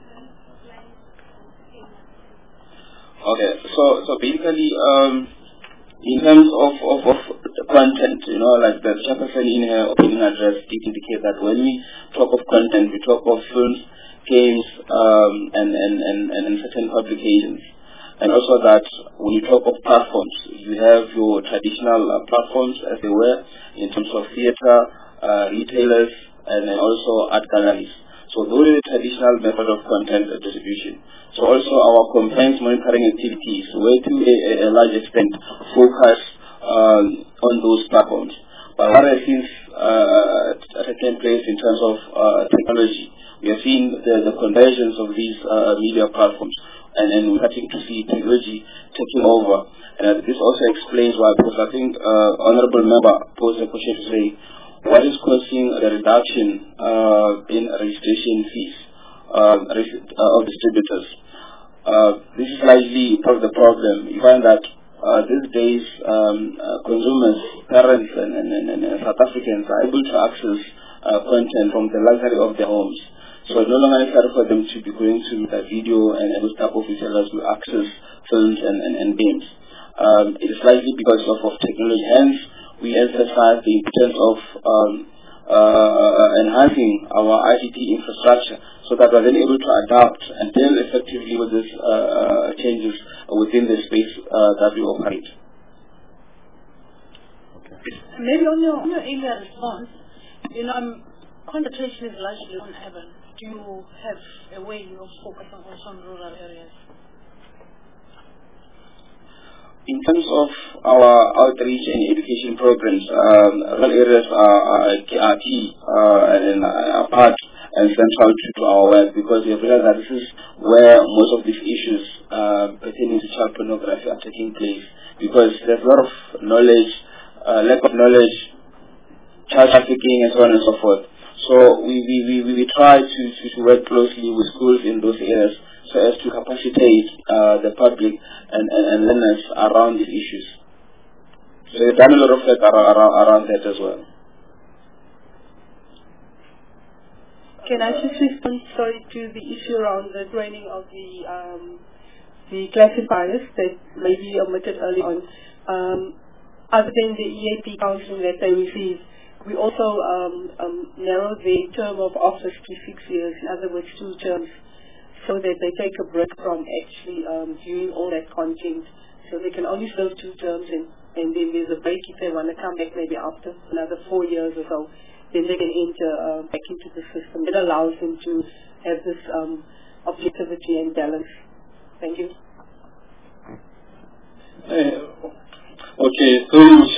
Q: Okay, so basically, in terms of content, like the chairperson in her opening address did indicate that when we talk of content, we talk of films, games, and certain publications. And also that when you talk of platforms, you have your traditional platforms, as they were, in terms of theater, retailers, and then also art galleries. So those are the traditional method of content distribution. So also our compliance monitoring activities were to a large extent focus on those platforms. But what has since taken place in terms of technology, we have seen the convergence of these media platforms, and we're starting to see technology taking over. And this also explains why, because I think Honorable Member posed a question to say, what is causing the reduction in registration fees of distributors? This is largely part of the problem. You find that these days consumers, parents, and South Africans are able to access content from the luxury of their homes. So it's no longer necessary for them to be going to video and those type of retailers to access films and games. It is largely because of technology. Hence, we emphasize the importance of enhancing our ICT infrastructure so that we're then able to adapt and deal effectively with these changes within the space that we operate.
A: Okay. Maybe on your earlier response, concentration is largely on urban. Do you have a way of focusing also on rural areas?
Q: In terms of our outreach and education programs, rural areas are key and are part and central to our work, because we realize that this is where most of these issues pertaining to child pornography are taking place, because there's a lot of knowledge, lack of knowledge, child trafficking, and so on and so forth. So we try to work closely with schools in those areas so as to capacitate the public and learners around these issues. So we've done a lot of work around that as well.
H: Can I just respond, to the issue around the training of the classifiers that may be omitted early on? Other than the EAP counseling that they receive, we also narrow the term of office to 6 years, in other words 2 terms, so that they take a break from actually viewing all that content. So they can only serve 2 terms, and then there's a break if they want to come back maybe after another 4 years or so. Then they can enter back into the system. It allows them to have this objectivity and balance. Thank you.
L: Okay, so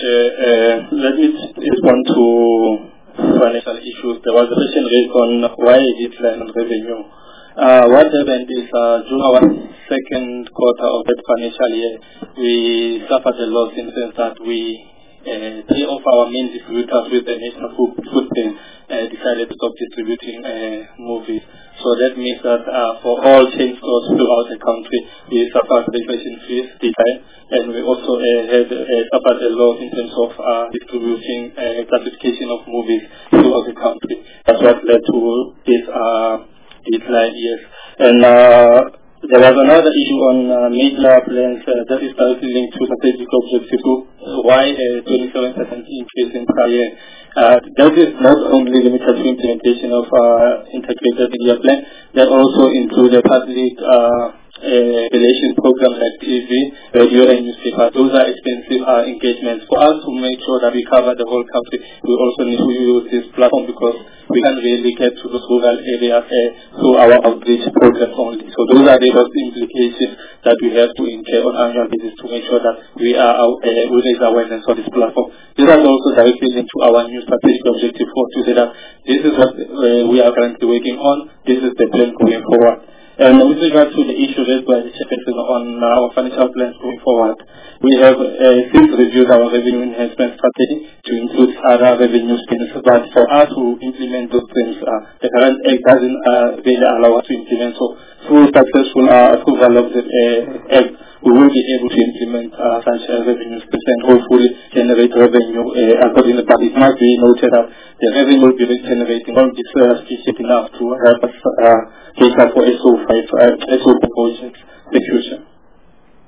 L: let me respond to financial issues. There was a question raised on why decline on revenue. What happened is during our second quarter of that financial year, we suffered a loss in the sense that we 3 of our main distributors with the national footprint decided to stop distributing movies. So that means that for all chain stores throughout the country, we suffered registration fees decline, and we also had suffered a loss in terms of distributing classification of movies throughout the country. That's what led to this decline, yes. And there was another issue on media plans that is directly linked to strategic objective. Why a 27% increase in prior year? That is not only limited to implementation of integrated media plan, that also includes a public relation programs like TV, radio, and newspaper. Those are expensive engagements. For us to make sure that we cover the whole country, we also need to use this platform, because we can really get to those rural areas through our outreach programs only. So those are the implications that we have to incur on annual basis to make sure that we raise awareness on this platform. This is also directly linked to our new strategic objective for to say that this is what we are currently working on. This is the plan going forward. And with regard to the issue raised by the chairperson on our financial plans going forward, we have since reviewed our revenue enhancement strategy to include other revenue streams. But for us to implement those streams, the current act doesn't really allow us to implement. So through successful approval of the act, we will be able to implement such revenue streams and hopefully generate revenue accordingly. But it must be noted that the revenue will be generating all this sufficient enough to help us cater for SO5, SO projects in the future.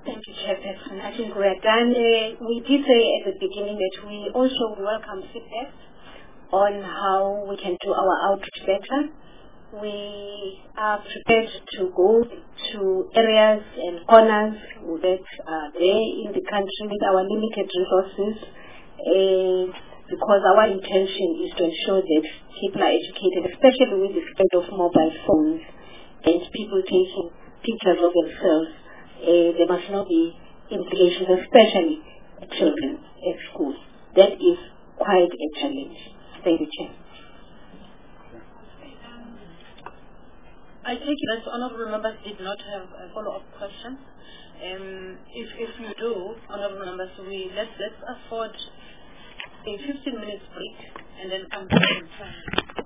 G: Thank you, Chairperson. I think we are done. We did say at the beginning that we also welcome feedback on how we can do our outreach better. We are prepared to go to areas and corners that are there in the country with our limited resources, because our intention is to ensure that people are educated, especially with the spread of mobile phones and people taking pictures of themselves. There must not be implications, especially children at school. That is quite a challenge. Thank you, Chair.
A: I take it that honourable members did not have a follow-up question. If you do, honourable members, let's afford a 15 minutes break and then come back and